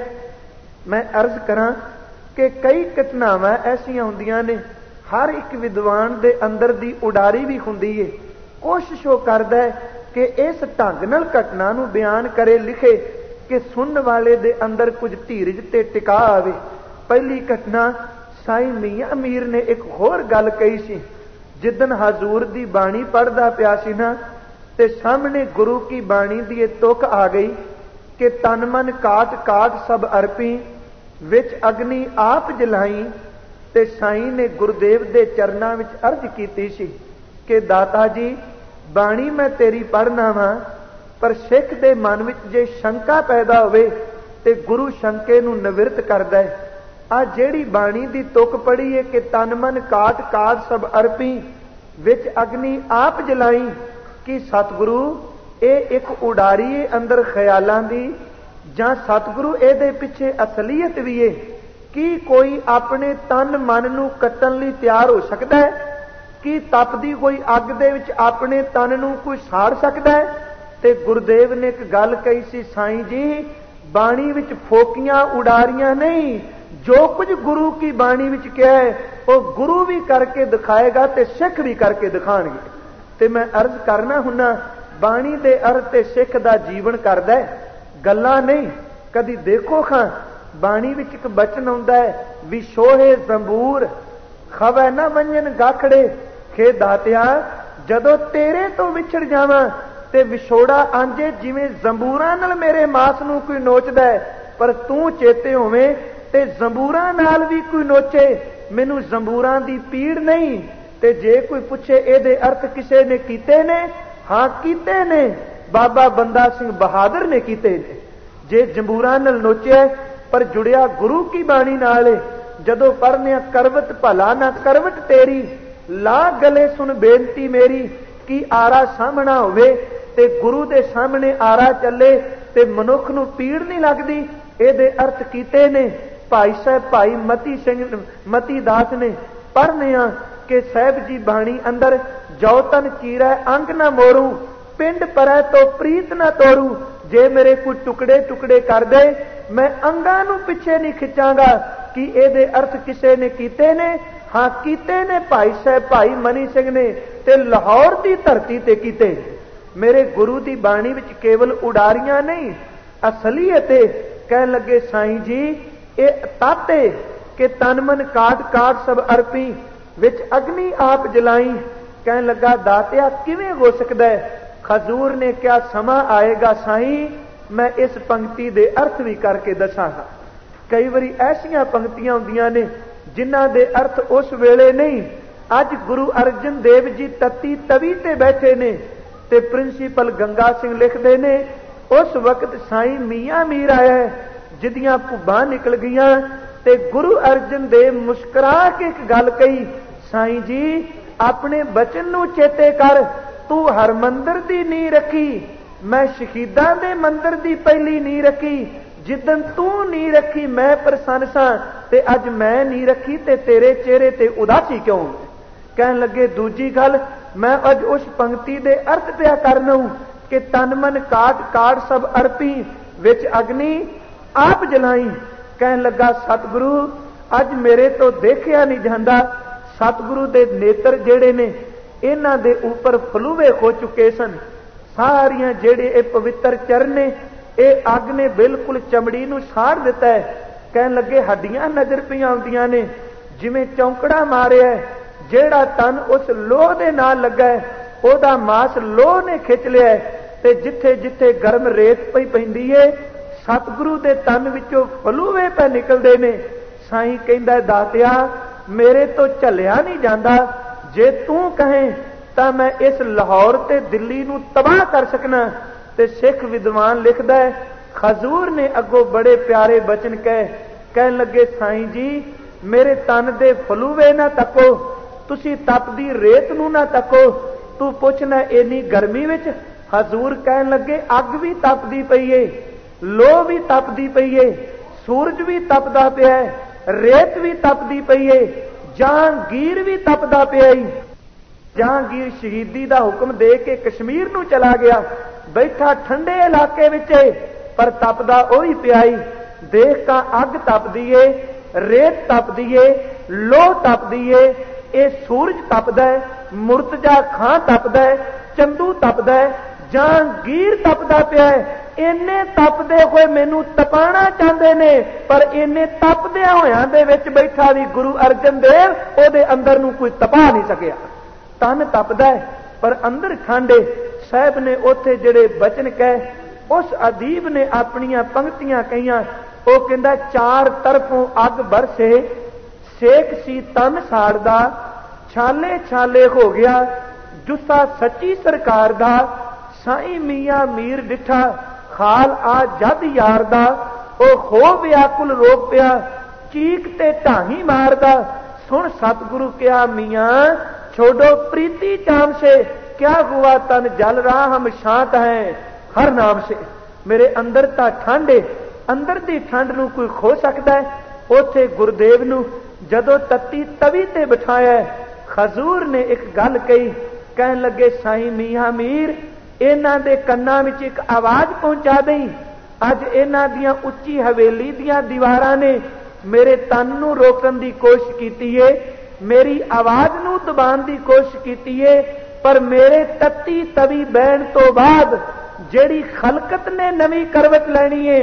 मैं अर्ज करां कि कई घटनावां ऐसियां हुंदियां ने, हर एक विद्वान दे अंदर दी उडारी भी हुंदी है। कोशिश वो करदा है कि इस ढंग नाल घटना नूं बयान करे, लिखे कि सुनने वाले दे अंदर कुछ धीरज ते टिका आवे। पहली घटना साईं मियां मीर ने एक होर गल कही सी। जिदन हजूर दी बाणी पढ़दा पिया सी ना ते सामने गुरु की बाणी दी तुक आ गई कि तन मन काट काट सब अर्पी विच अग्नि आप जलाई। ते साईं ने गुरुदेव दे चरनां विच अर्ज कीती सी कि दाता जी बाणी मैं तेरी पढ़ना वा, पर सिख दे मन विच जे शंका पैदा होवे ते गुरु शंके नूं निवृत्त करदा है। आ जेड़ी बाणी दी तुक पढ़ी है कि तन मन काट काट सब अर्पी विच अग्नि आप जलाई, कि सतगुरु ये एक उडारी है अंदर ख्यालां दी, जां सतगुरु इहदे पिछे असलीयत भी है कि कोई अपने तन मन नूं कट्टण लई तैयार हो सकदा है, कि तपदी कोई अग दे विच अपने तन नूं कोई साड़ सकदा है। ते गुरुदेव ने एक गल कही सी, साईं जी बाणी विच फोकियां उडारियां नहीं, जो कुछ गुरु की बाणी विच कहा है वो गुरु भी करके दिखाएगा ते सिख भी करके दिखाणगे। ते मैं अर्ज करना हुन्ना बाणी दे अर्थ ते सिख दा जीवन करदा है, गल्लां नहीं। कदी देखो खां ਬਾਣੀ ਵਿੱਚ ਇੱਕ ਬਚਨ ਆਉਂਦਾ ਹੈ, ਵਿਛੋਹੇ ਜ਼ੰਬੂਰ ਖਵੈ ਨਾ ਮੰਜਨ ਗਾਖੜੇ। ਖੇ ਦਾਤਿਆ, ਜਦੋਂ ਤੇਰੇ ਤੋਂ ਵਿਛੜ ਜਾਵਾਂ ਤੇ ਵਿਛੋੜਾ ਆਂਜੇ ਜਿਵੇਂ ਜ਼ੰਬੂਰਾਂ ਨਾਲ ਮੇਰੇ ਮਾਸ ਨੂੰ ਕੋਈ ਨੋਚਦਾ ਹੈ, ਪਰ ਤੂੰ ਚੇਤੇ ਹੋਵੇਂ ਤੇ ਜ਼ੰਬੂਰਾਂ ਨਾਲ ਵੀ ਕੋਈ ਨੋਚੇ, ਮੈਨੂੰ ਜ਼ੰਬੂਰਾਂ ਦੀ ਪੀੜ ਨਹੀਂ। ਤੇ ਜੇ ਕੋਈ ਪੁੱਛੇ ਇਹਦੇ ਅਰਥ ਕਿਸੇ ਨੇ ਕੀਤੇ ਨੇ? ਹਾਂ ਕੀਤੇ ਨੇ, ਬਾਬਾ ਬੰਦਾ ਸਿੰਘ ਬਹਾਦਰ ਨੇ ਕੀਤੇ ਨੇ। ਜੇ ਜ਼ੰਬੂਰਾਂ ਨਾਲ ਨੋਚਿਆ ਪਰ ਜੁੜਿਆ ਗੁਰੂ ਕੀ ਬਾਣੀ ਨਾਲ, ਜਦੋਂ ਪੜ੍ਹਨਿਆ ਕਰਵਟ ਭਲਾ ਨਾ ਕਰਵਟ ਤੇਰੀ, ਲਾ ਗਲੇ ਸੁਣ ਬੇਨਤੀ ਮੇਰੀ, ਕੀ ਆਰਾ ਸਾਹਮਣਾ ਹੋਵੇ ਤੇ ਗੁਰੂ ਦੇ ਸਾਹਮਣੇ ਆਰਾ ਚੱਲੇ ਤੇ ਮਨੁੱਖ ਨੂੰ ਪੀੜ ਨਹੀਂ ਲੱਗਦੀ। ਇਹਦੇ ਅਰਥ ਕੀਤੇ ਨੇ ਭਾਈ ਸਾਹਿਬ ਭਾਈ ਮਤੀ ਸਿੰਘ ਮਤੀ ਦਾਸ ਨੇ। ਪੜ੍ਹਨੇ ਆ ਕਿ ਸਾਹਿਬ ਜੀ ਬਾਣੀ ਅੰਦਰ, ਜੋ ਤਨ ਚੀਰੈ ਅੰਗ ਨਾ ਮੋਰੂ, ਪਿੰਡ ਪਰੈ ਤੋਂ ਪ੍ਰੀਤ ਨਾ ਤੋਰੂ। ਜੇ ਮੇਰੇ ਕੋਈ ਟੁਕੜੇ ਟੁਕੜੇ ਕਰ ਦੇ, ਮੈਂ ਅੰਗਾਂ ਨੂੰ ਪਿੱਛੇ ਨਹੀਂ ਖਿੱਚਾਂਗਾ। ਕਿ ਇਹਦੇ ਅਰਥ ਕਿਸੇ ਨੇ ਕੀਤੇ ਨੇ? ਹਾਂ ਕੀਤੇ ਨੇ, ਭਾਈ ਸਾਹਿਬ ਭਾਈ ਮਨੀ ਸਿੰਘ ਨੇ ਤੇ ਲਾਹੌਰ ਦੀ ਧਰਤੀ ਤੇ ਕੀਤੇ। ਮੇਰੇ ਗੁਰੂ ਦੀ ਬਾਣੀ ਵਿੱਚ ਕੇਵਲ ਉਡਾਰੀਆਂ ਨਹੀਂ, ਅਸਲੀਅਤ ਹੈ। ਕਹਿਣ ਲੱਗੇ ਸਾਈਂ ਜੀ ਇਹ ਤਾਤੇ ਕਿ ਤਨ ਮਨ ਕਾਟ ਕਾਟ ਸਭ ਅਰਪੀ, ਵਿੱਚ ਅਗਨੀ ਆਪ ਜਲਾਈ। ਕਹਿਣ ਲੱਗਾ ਦਾਤਿਆ ਕਿਵੇਂ ਹੋ ਸਕਦਾ ਹੈ? ਖਜ਼ੂਰ ਨੇ ਕਿਹਾ ਸਮਾਂ ਆਏਗਾ ਸਾਈਂ, ਮੈਂ ਇਸ ਪੰਕਤੀ ਦੇ ਅਰਥ ਵੀ ਕਰਕੇ ਦੱਸਾਂਗਾ। ਕਈ ਵਾਰੀ ਐਸੀਆਂ ਪੰਕਤੀਆਂ ਹੁੰਦੀਆਂ ਨੇ ਜਿਨ੍ਹਾਂ ਦੇ ਅਰਥ ਉਸ ਵੇਲੇ ਨਹੀਂ। ਅੱਜ ਗੁਰੂ ਅਰਜਨ ਦੇਵ ਜੀ ਤਤੀ ਤਵੀ ਤੇ ਬੈਠੇ ਨੇ ਤੇ ਪ੍ਰਿੰਸੀਪਲ ਗੰਗਾ ਸਿੰਘ ਲਿਖਦੇ ਨੇ, ਉਸ ਵਕਤ ਸਾਈਂ ਮੀਆਂ ਮੀਰ ਆਇਆ ਜਿਹਦੀਆਂ ਭੁੱਬਾਂ ਨਿਕਲ ਗਈਆਂ ਤੇ ਗੁਰੂ ਅਰਜਨ ਦੇਵ ਮੁਸਕਰਾ ਕੇ ਇੱਕ ਗੱਲ ਕਹੀ, ਸਾਈਂ ਜੀ ਆਪਣੇ ਬਚਨ ਨੂੰ ਚੇਤੇ ਕਰ, ਤੂੰ ਹਰਮੰਦਰ ਦੀ ਨੀਂਹ ਰੱਖੀ, ਮੈਂ ਸ਼ਹੀਦਾਂ ਦੇ ਮੰਦਰ ਦੀ ਪਹਿਲੀ ਨੀਂਹ ਰੱਖੀ। ਜਿੱਦਣ ਤੂੰ ਨੀਂਹ ਰੱਖੀ ਮੈਂ ਪ੍ਰਸੰਨ ਸਾਂ ਤੇ ਅੱਜ ਮੈਂ ਨੀਂਹ ਰੱਖੀ ਤੇ ਤੇਰੇ ਚਿਹਰੇ ਤੇ ਉਦਾਸੀ ਕਿਉਂ? ਕਹਿਣ ਲੱਗੇ ਦੂਜੀ ਗੱਲ, ਮੈਂ ਅੱਜ ਉਸ ਪੰਕਤੀ ਦੇ ਅਰਥ ਪਿਆ ਕਰਨਾ ਕਿ ਤਨ ਮਨ ਕਾਟ ਕਾਟ ਸਭ ਅਰਪੀ, ਵਿੱਚ ਅਗਨੀ ਆਪ ਜਲਾਈ। ਕਹਿਣ ਲੱਗਾ ਸਤਿਗੁਰੂ ਅੱਜ ਮੇਰੇ ਤੋਂ ਦੇਖਿਆ ਨਹੀਂ ਜਾਂਦਾ। ਸਤਿਗੁਰੂ ਦੇ ਨੇਤਰ ਜਿਹੜੇ ਨੇ ਇਹਨਾਂ ਦੇ ਉੱਪਰ ਫਲੂਵੇ ਹੋ ਚੁੱਕੇ ਸਨ। ਸਾਰੀਆਂ ਜਿਹੜੇ ਇਹ ਪਵਿੱਤਰ ਚਰਨ ਨੇ ਇਹ ਅੱਗ ਨੇ ਬਿਲਕੁਲ ਚਮੜੀ ਨੂੰ ਸਾੜ ਦਿੱਤਾ ਹੈ। ਕਹਿਣ ਲੱਗੇ ਹੱਡੀਆਂ ਨਜ਼ਰ ਪਈਆਂ ਆਉਂਦੀਆਂ ਨੇ ਜਿਵੇਂ ਚੌਂਕੜਾ ਮਾਰਿਆ, ਜਿਹੜਾ ਤਨ ਉਸ ਲੋਹ ਦੇ ਨਾਲ ਲੱਗਾ ਉਹਦਾ ਮਾਸ ਲੋਹ ਨੇ ਖਿੱਚ ਲਿਆ ਤੇ ਜਿੱਥੇ ਜਿੱਥੇ ਗਰਮ ਰੇਤ ਪਈ ਪੈਂਦੀ ਏ ਸਤਿਗੁਰੂ ਦੇ ਤਨ ਵਿੱਚੋਂ ਫਲੂਵੇ ਪੈ ਨਿਕਲਦੇ ਨੇ। ਸਾਈਂ ਕਹਿੰਦਾ ਦਾਤਿਆ ਮੇਰੇ ਤੋਂ ਝੱਲਿਆ ਨਹੀਂ ਜਾਂਦਾ, ਜੇ ਤੂੰ ਕਹੇ ਤਾਂ ਮੈਂ ਇਸ ਲਾਹੌਰ ਤੇ ਦਿੱਲੀ ਨੂੰ ਤਬਾਹ ਕਰ ਸਕਣਾ। ਤੇ ਸਿੱਖ ਵਿਦਵਾਨ ਲਿਖਦਾ ਹੈ ਖਜ਼ੂਰ ਨੇ ਅੱਗੋਂ ਬੜੇ ਪਿਆਰੇ ਬਚਨ ਕਹੇ। ਕਹਿਣ ਲੱਗੇ ਸਾਈਂ ਜੀ ਮੇਰੇ ਤਨ ਦੇ ਫਲੂਵੇ ਨਾ ਤੱਕੋ, ਤੁਸੀਂ ਤਪਦੀ ਰੇਤ ਨੂੰ ਨਾ ਤੱਕੋ, ਤੂੰ ਪੁੱਛਣਾ ਇੰਨੀ ਗਰਮੀ ਵਿੱਚ। ਹਜ਼ੂਰ ਕਹਿਣ ਲੱਗੇ ਅੱਗ ਵੀ ਤਪਦੀ ਪਈ ਏ, ਲੋਹ ਵੀ ਤਪਦੀ ਪਈ ਏ, ਸੂਰਜ ਵੀ ਤਪਦਾ ਪਿਆ, ਰੇਤ ਵੀ ਤਪਦੀ ਪਈ ਏ, ਜਹਾਂਗੀਰ ਵੀ ਤਪਦਾ ਪਿਆ ਈ। ਜਹਾਂਗੀਰ ਸ਼ਹੀਦੀ ਦਾ ਹੁਕਮ ਦੇ ਕੇ ਕਸ਼ਮੀਰ ਨੂੰ ਚਲਾ ਗਿਆ, ਬੈਠਾ ਠੰਡੇ ਇਲਾਕੇ ਵਿੱਚ ਪਰ ਤਪਦਾ ਉਹੀ ਪਿਆ ਈ। ਦੇਖ ਕਾ ਅੱਗ ਤਪਦੀ ਏ, ਰੇਤ ਤਪਦੀ ਏ, ਲੋਹ ਤਪਦੀ ਏ, ਇਹ ਸੂਰਜ ਤਪਦਾ ਹੈ, ਮੁਰਤਜ਼ਾ ਖਾਂ ਤਪਦਾ ਹੈ, ਚੰਦੂ ਤਪਦਾ ਹੈ, ਜਹਾਂਗੀਰ ਤਪਦਾ ਪਿਆ ਹੈ। ਇੰਨੇ ਤਪਦੇ ਹੋਏ ਮੈਨੂੰ ਤਪਾਣਾ ਚਾਹੁੰਦੇ ਨੇ ਪਰ ਇੰਨੇ ਤਪਦਿਆਂ ਹੋਇਆਂ ਦੇ ਵਿੱਚ ਬੈਠਾ ਵੀ ਗੁਰੂ ਅਰਜਨ ਦੇਵ ਉਹਦੇ ਅੰਦਰ ਨੂੰ ਕੋਈ ਤਪਾ ਨਹੀਂ ਸਕਿਆ। ਤਨ ਤਪਦਾ ਹੈ ਪਰ ਅੰਦਰ ਠੰਡੇ। ਸਾਹਿਬ ਨੇ ਉੱਥੇ ਜਿਹੜੇ ਬਚਨ ਕਹੇ, ਉਸ ਅਦੀਬ ਨੇ ਆਪਣੀਆਂ ਪੰਕਤੀਆਂ ਕਹੀਆਂ। ਉਹ ਕਹਿੰਦਾ ਚਾਰ ਤਰਫੋਂ ਅੱਗ ਬਰਸੇ, ਸੇਕ ਸੀ ਤਨ ਸਾੜਦਾ, ਛਾਲੇ ਛਾਲੇ ਹੋ ਗਿਆ ਜੁੱਸਾ ਸੱਚੀ ਸਰਕਾਰ ਦਾ। ਸਾਈਂ ਮੀਆਂ ਮੀਰ ਡਿਠਾ ਖਾਲ ਆ ਜਦ ਯਾਰ ਦਾ, ਉਹ ਹੋ ਵਿਆਕੁਲ ਰੋਕ ਪਿਆ ਚੀਕ ਤੇ ਢਾਹੀ ਮਾਰਦਾ। ਸੁਣ ਸਤਿਗੁਰੂ ਕਿਹਾ ਮੀਆਂ ਛੋੜੋ ਪ੍ਰੀਤੀ ਚਾਮ ਸੇ, क्या हुआ तन जल रहा हम शांत हैं हर नाम से। मेरे अंदर ਤਾਂ ਠੰਡ ਏ, ਅੰਦਰ ਦੀ ਠੰਡ ਨੂੰ ਕੋਈ ਖੋ ਸਕਦਾ ਹੈ? ਉੱਥੇ ਗੁਰਦੇਵ ਨੂੰ ਜਦੋਂ ਤੱਤੀ ਤਵੀ ਤੇ ਬਿਠਾਇਆ ਖਜ਼ੂਰ ਨੇ ਇੱਕ ਗੱਲ ਕਹੀ। ਕਹਿਣ ਲੱਗੇ ਸਾਈਂ ਮੀਆਂ ਮੀਰ ਇਹਨਾਂ ਦੇ ਕੰਨਾਂ ਵਿੱਚ ਇੱਕ ਆਵਾਜ਼ ਪਹੁੰਚਾ ਦੇਈ। ਅੱਜ ਇਹਨਾਂ ਦੀਆਂ ਉੱਚੀ ਹਵੇਲੀ ਦੀਆਂ ਦੀਵਾਰਾਂ ਨੇ ਮੇਰੇ ਤਨ ਨੂੰ ਰੋਕਣ ਦੀ ਕੋਸ਼ਿਸ਼ ਕੀਤੀ ਏ, ਮੇਰੀ ਆਵਾਜ਼ ਨੂੰ ਦਬਾਉਣ ਦੀ ਕੋਸ਼ਿਸ਼ ਕੀਤੀ ਏ, ਪਰ ਮੇਰੇ ਤੱਤੀ ਤਵੀ ਬਹਿਣ ਤੋਂ ਬਾਅਦ ਜਿਹੜੀ ਖਲਕਤ ਨੇ ਨਵੀਂ ਕਰਵਟ ਲੈਣੀ ਏ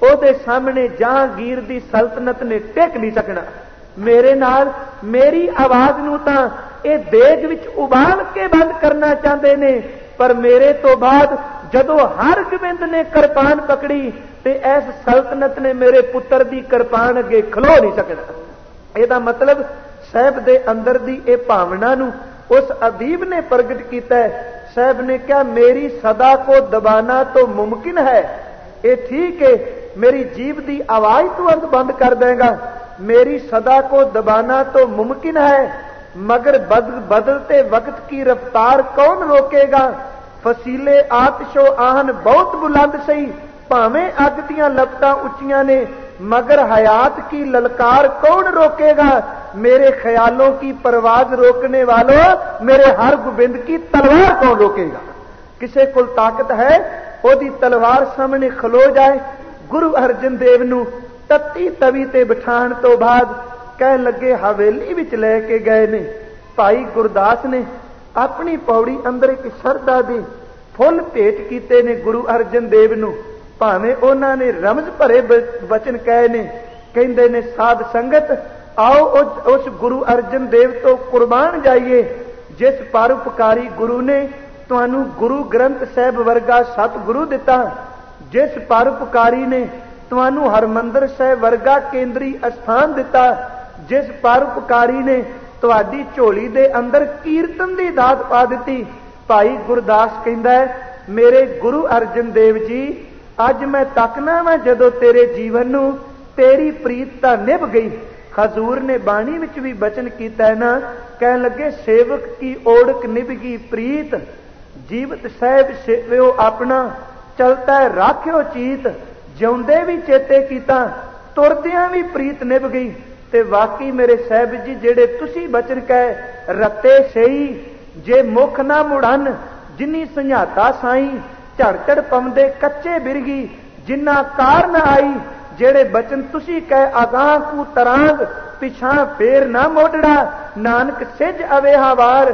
ਉਹਦੇ ਸਾਹਮਣੇ ਜਹਾਂਗੀਰ ਦੀ ਸਲਤਨਤ ਨੇ ਟਿਕ ਨਹੀਂ ਸਕਣਾ। ਮੇਰੇ ਨਾਲ ਮੇਰੀ ਆਵਾਜ਼ ਨੂੰ ਤਾਂ ਇਹ ਦੇਗ ਵਿੱਚ ਉਬਾਲ ਕੇ ਬੰਦ ਕਰਨਾ ਚਾਹੁੰਦੇ ਨੇ, ਪਰ ਮੇਰੇ ਤੋਂ ਬਾਅਦ ਜਦੋਂ ਹਰ ਗੋਬਿੰਦ ਨੇ ਕਿਰਪਾਨ ਪਕੜੀ ਤੇ ਇਸ ਸਲਤਨਤ ਨੇ ਮੇਰੇ ਪੁੱਤਰ ਦੀ ਕਿਰਪਾਨ ਅੱਗੇ ਖਲੋ ਨਹੀਂ ਸਕਣਾ। ਇਹਦਾ ਮਤਲਬ ਸਾਹਿਬ ਦੇ ਅੰਦਰ ਦੀ ਇਹ ਭਾਵਨਾ ਨੂੰ ਉਸ ਅਦੀਬ ਨੇ ਪ੍ਰਗਟ ਕੀਤਾ ਹੈ। ਸਾਹਿਬ ਨੇ ਕਿਹਾ ਮੇਰੀ ਸਦਾ ਕੋ ਦਬਾਨਾ तो मुमकिन है। ये ठीक है, मेरी जीभ की आवाज तू अंत बंद कर देगा। मेरी सदा को दबाना तो मुमकिन है, मगर बदल बदलते वक्त की रफ्तार कौन रोकेगा। फसीले आतिशो आहन बहुत बुलंद सही, भावें अग दियां लपटां उच्चियां ने, मगर हयात की ललकार कौन रोकेगा। मेरे ख्यालों की परवाज रोकने वालों, मेरे हर गोबिंद की तलवार कौन रोकेगा। किसे कोल ताकत है ओदी तलवार सामने खलो जाए। गुरु अर्जन देव नू तत्ती तवी ते बिठाण तो बाद कह लगे हवेली विच लैके गए ने। भाई गुरदास ने अपनी पौड़ी अंदर एक शरधा दे फुल भेट कीते ने गुरु अर्जन देव नू। भावें उन्हां ने रमज भरे वचन कहे ने, कहंदे ने साध संगत आओ उस गुरु अर्जन देव तो कुर्बान जाइए जिस परोपकारी गुरु ने तुहानू गुरु ग्रंथ साहिब वर्गा सतगुरु दिता, जिस परोपकारी ने तुहानू हरमंदर साहिब वर्गा केंद्री स्थान दिता, जिस परोपकारी ने तुहाडी झोली दे अंदर कीर्तन दी दात पा दिती। भाई गुरदास कहंदा है मेरे गुरु अर्जन देव जी, अज मैं तकना वा जदों तेरे जीवन नू तेरी प्रीत तां निभ गई। हजूर ने बाणी विच भी बचन कीता है ना, कह लगे सेवक की ओढ़क निभगी प्रीत, जीवत साहिब सेव्यो अपना, चलता है राख्यो चीत। जिउंदे भी चेते कीता, तुरदियां भी प्रीत निभ गई। ते वाकई मेरे साहिब जी जेड़े तुसी बचन कहे रते सही, जे मुख ना मुड़न जिन्नी संझाता साई, झड़ झड़ पवंदे कच्चे बिरगी जिन्ना कार न आई। जेड़े बचन तुसी कहे आगाह कू तरांग, पिछा फेर ना मोड़ड़ा, नानक सिज अवे हवार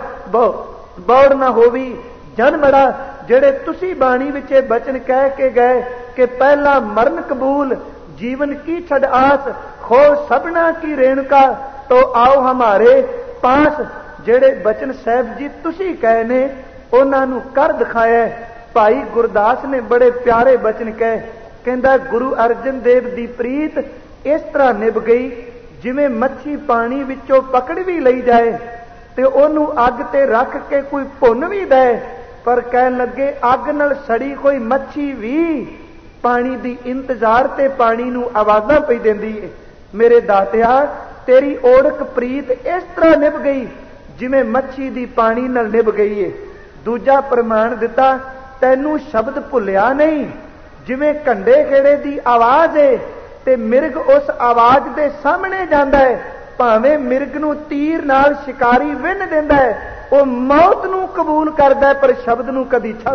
बौड़ ना होवी जन्मड़ा। जेड़े तुसी बाणी विचे बचन कह के गए कि पहला मरण कबूल जीवन की छड़ आस, खो सबना की रेणुका तो आओ हमारे पास। जेड़े बचन साहिब जी तुसी कहे ने उन्हां नू कर दिखाया। भाई गुरदास ने बड़े प्यारे बचन कहे, कहंदा गुरु अर्जन देव दी प्रीत इस तरह निभ गई जिवें मच्छी पानी विचों पकड़ भी लई जाए ते ओनू अग ते रख के कोई भुन भी दे, पर कह लगे अग नाल सड़ी कोई मच्छी भी पानी दी इंतजार ते पानी नू आवाज़ां पई देंदी है। मेरे दातिया तेरी ओढ़क प्रीत इस तरह निभ गई जिवें मच्छी दी पानी नाल निभ गई है। दूजा प्रमाण दिता, तैनू शब्द भुलिया नहीं, जिवें कंडे खेड़े दी आवाज है ते मिर्ग उस आवाज दे सामने जांदा है। भावें मिर्ग नू तीर नाल शिकारी विन देंदा है, वो मौत नू कबूल करदा है पर शब्द नू कदी छड़।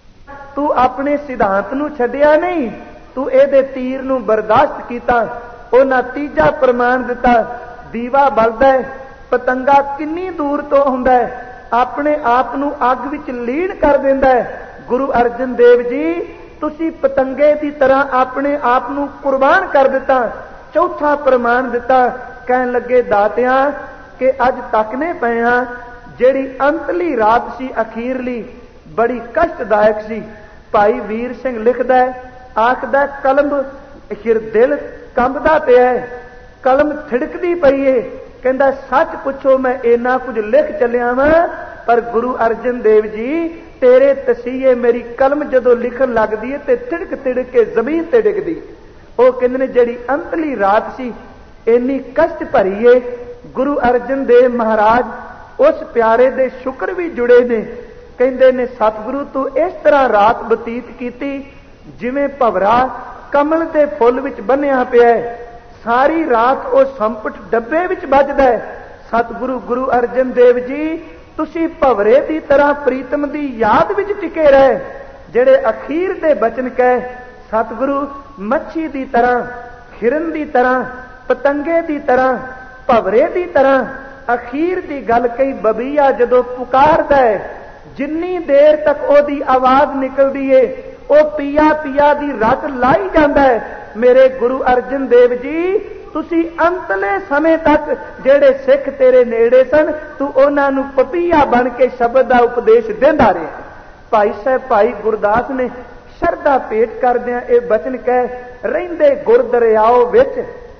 तू अपने सिद्धांत नू छड्डिया नहीं, तू एदे तीर नू बर्दाश्त कीता। उन्हां तीजा प्रमाण दिता, दीवा बलदा है, पतंगा किन्नी दूर तो हुंदा है, अपने आप नू अग विच लीन कर देंदा है। गुरु अर्जन देव जी तुसी पतंगे की तरह अपने आप नू कुर्बान कर दिता। चौथा प्रमाण दिता, कहन लगे दातिया कि अज तकने पे हां जेड़ी अंतली रात सी अखीरली बड़ी कष्टदायक सी। भाई वीर सिंह लिखदा है, आखदा कलम हिर दिल कंबदा पिया है, कलम थिड़कदी पई है। कहंदा सच पुछो मैं इन्ना कुछ लिख चलिया वां, पर गुरु अर्जन देव जी तेरे तसीहे मेरी कलम जदों लिखन लगदी है ते तिड़क तिड़क के जमीन ते डिगदी। वो कहंदे ने जेड़ी अंतली रात सी इन्नी कष्ट भरी है। गुरु अर्जन देव महाराज उस प्यारे दे शुक्र भी जुड़े ने। कहंदे ने सतगुरु तू इस तरह रात बतीत कीती जिवें भवरा कमल दे फुल विच बन्निया पिया है, सारी रात वो संपट डब्बे विच बजदा है। सतगुरु गुरु अर्जन देव जी तुसी भवरे की तरह प्रीतम की याद विच टिके रहे। जेड़े अखीर दे बचन कहे सतगुरु मच्छी की तरह, हिरन की तरह, पतंगे की तरह, भवरे की तरह अखीर की गल कही। बबीया जदों पुकारदा है, जिन्नी देर तक ओदी आवाज निकलदी है वो पिया पिया दी रट लाई जांदा है, मेरे गुरु अर्जन देव जी तुसी अंतले समय तक जेड़े सिख तेरे नेड़े सन तू उन्हां नूं पपीहा बन के शब्द दा उपदेश देंदा रहा। भाई साहब भाई गुरदास ने शरधा भेट करदियां यह बचन कह, रहिंदे गुर दरियाओ विच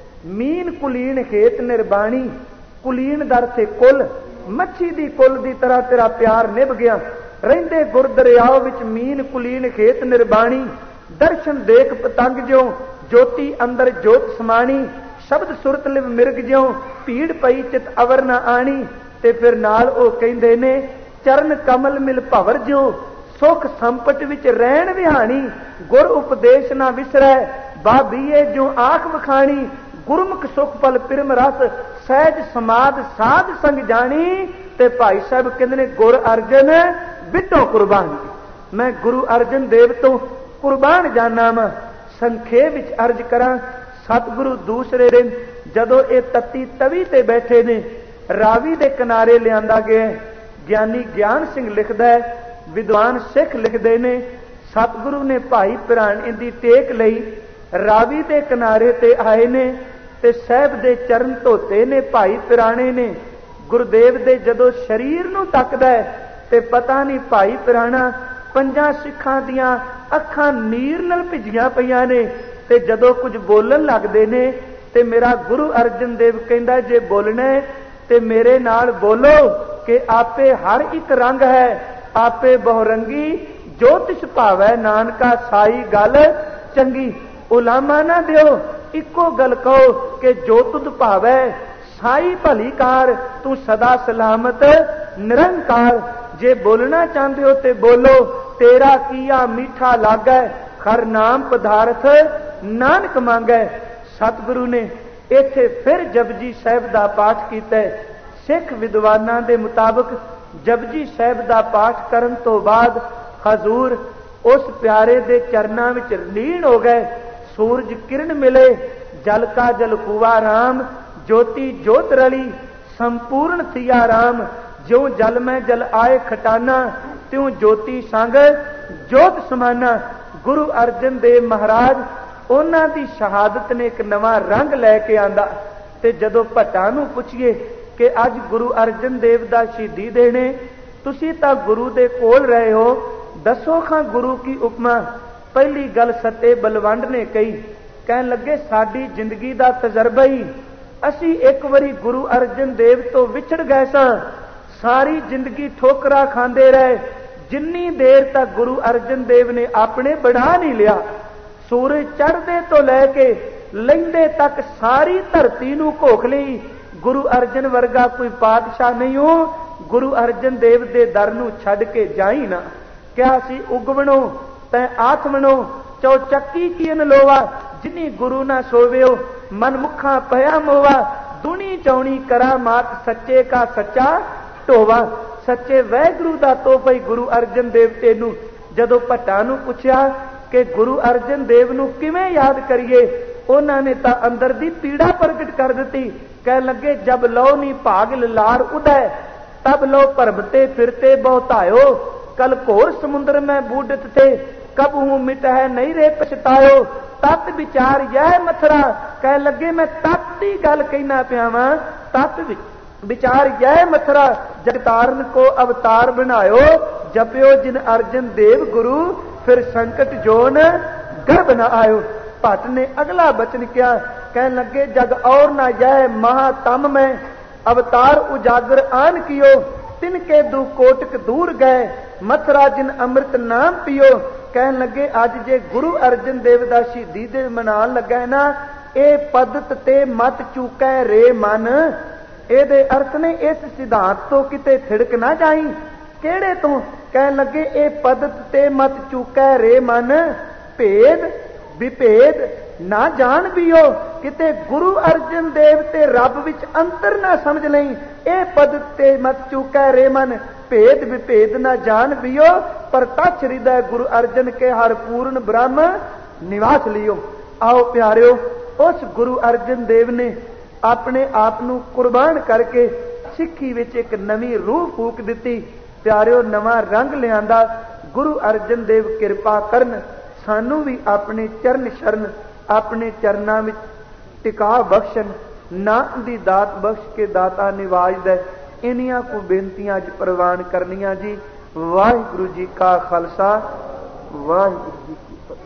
मीन कुलीन खेत निर्बाणी, कुलीन दर थे कुल मच्छी दी कुल दी तरह तेरा प्यार निभ गया। रहिंदे गुर दरियाओ विच मीन कुलीन खेत निर्बाणी, दर्शन देख पतंग ज्यों ज्योति अंदर जोत समाणी, शब्द सुरत लिव मिर्ग ज्यों भीड़ पई चित अवर ना आणी। ते फिर नाल ओ कहंदे ने चरण कमल मिल भवर ज्यों सुख संपट विच रहन विहाणी, गुर उपदेश ना विसरै बाबीए ज्यों आख वखाणी, गुरमुख सुख पल पिरम रस सहज समाध साध संग जानी। ते भाई साहब कहंदे ने गुर अर्जन बिटो कुर्बान, मैं गुरु अर्जन देव तो कुर्बान जाना वा। संखेप विच अर्ज करा, सतगुरु दूसरे दिन जदों ये तत्ती तवी ते बैठे ने रावी दे किनारे लियांदा गया। ज्ञानी ज्ञान सिंह लिखदा है, विद्वान सिख लिखदे ने सतगुरु ने भाई पिराने दी टेक लई रावी दे किनारे ते आए ने ते साहब दे चरण धोते ने भाई पिराने ने। गुरुदेव दे जदों शरीर नूं तकदा है ते पता नहीं भाई पिराना पंजां सिखां दियां अखां नीर नाल भिजियां पईयां ने ते जदों कुछ बोलन लगदे ने ते मेरा गुरु अर्जन देव कहंदा जे बोलना है ते मेरे नाल बोलो कि आपे हर एक रंग है, आपे बहुरंगी जो तिस भावै नानका साई गल चंगी। उलामा ना दिओ इको गल कहो कि जो तुद भावै साई भली कार, तू सदा सलामत निरंकार। जे बोलना चाहते हो ते बोलो, तेरा किया मीठा लागै, खर नाम पदार्थ नानक मांगै। सतगुरु ने इत्थे फिर जपजी साहिब दा पाठ कीता। सिख विद्वानां दे मुताबिक जपजी साहिब दा पाठ करन तो बाद हजूर उस प्यारे दे चरनां विच लीन हो गए। सूरज किरण मिले, जल का जल कुआ राम, ज्योति ज्योत रली संपूर्ण थिया राम। ज्यों जल में जल आए खटाना, त्यों ज्योति संग ज्योत समाना। गुरु अर्जन देव महाराज उन्हां दी शहादत ने एक नवां रंग लैके आंदा। ते जदों भट्टां नूं पुछिए कि अज गुरु अर्जन देव दा शहीदी देने, तुसीं तां गुरु दे कोल रहे हो, दसो खां गुरु की उपमा। पहली गल सते बलवंड ने कही, कहन लगे साडी जिंदगी दा तजर्बा ही, असी एक बारी गुरु अर्जन देव तो विछड़ गए सां, सारी जिंदगी ठोकरा खांदे रहे। जिन्नी देर तक गुरु अर्जन देव ने अपने बढ़ा नहीं लिया, सूरज चढ़दे तो लैके लैंदे तक सारी धरती नूं घोख लई। गुरु अर्जन वर्गा कोई पातशाह नहीं हो, गुरु अर्जन देव दे दर नूं छड्ड के जाई ना। क्या सी उगवणो तै आत्मनो, चौचक्की कीन लोवा, जिनी गुरु ना सोवियो मन मुखा पया मोवा। दुनी चौनी करा मात सच्चे का सच्चा ढोवा। सच्चे वैगुरु दा तो भाई गुरु अर्जन देव तेनू जदों भट्टां नूं पुछया कि गुरु अर्जन देव नूं किवें याद करिए, उन्हां ने तां अंदर दी पीड़ा प्रगट कर दिती। कह लगे जब लो नी भाग लार उदय, तब लो भरमते फिरते बहुतायो। कल घोर समुद्र में बूढ़त थे, कब हूं मिट है नहीं रे पछतायो। तत् विचार यह मथरा, कह लगे मैं तत् दी गल कहना पिया वां। तत् विचार यह मथरा, जगतारन को अवतार बनायो। जपियो जिन अर्जन देव गुरु, फिर संकट जोन गर्भ न आयो। भट्ट ने अगला बचन किया, कह लगे जग और न यह महातम में, अवतार उजागर आन कियो। तिनके दू कोटक दूर गए, मथुरा जिन अमृत नाम पियो। कह लगे अज जे गुरु अर्जन देव दा शहीदी दे मनान लगा है ना, ए पदत ते मत चूकै रे मन। एदे अर्थ ने इस सिद्धांत तो किते थिड़क ना जाई। केड़े तो? कह लगे ए पदत ते मत चूकै रे मन, भेद विभेद ना जान बियो। किते गुरु अर्जन देव ते रब विच अंतर ना समझ लई। ए पदत ते मत चूकै रे मन, भेद विभेद ना जान बियो। पर तछ हृदय गुरु अर्जन के हर पूर्ण ब्रह्म निवास लियो। आओ प्यारियो, उस गुरु अर्जन देव ने अपने आप नूं कुर्बान करके सिक्खी विच एक नवीं रूह फूक दिती। प्यारियो, नवां रंग लियांदा। गुरु अर्जन देव किरपा करन, सानू भी अपने चरण शरण ਆਪਣੇ ਚਰਨਾਂ ਵਿੱਚ ਟਿਕਾ ਬਖਸ਼ਣ, ਨਾਮ ਦੀ ਦਾਤ ਬਖਸ਼ ਕੇ ਦਾਤਾ ਨਿਵਾਜਦਾ। ਇਨੀਆਂ ਕੋ ਬੇਨਤੀਆਂ ਅੱਜ ਪ੍ਰਵਾਨ ਕਰਨੀਆਂ ਜੀ। ਵਾਹਿਗੁਰੂ ਜੀ ਕਾ ਖਾਲਸਾ, ਵਾਹਿਗੁਰੂ ਜੀ ਕੀ ਫਤਿਹ।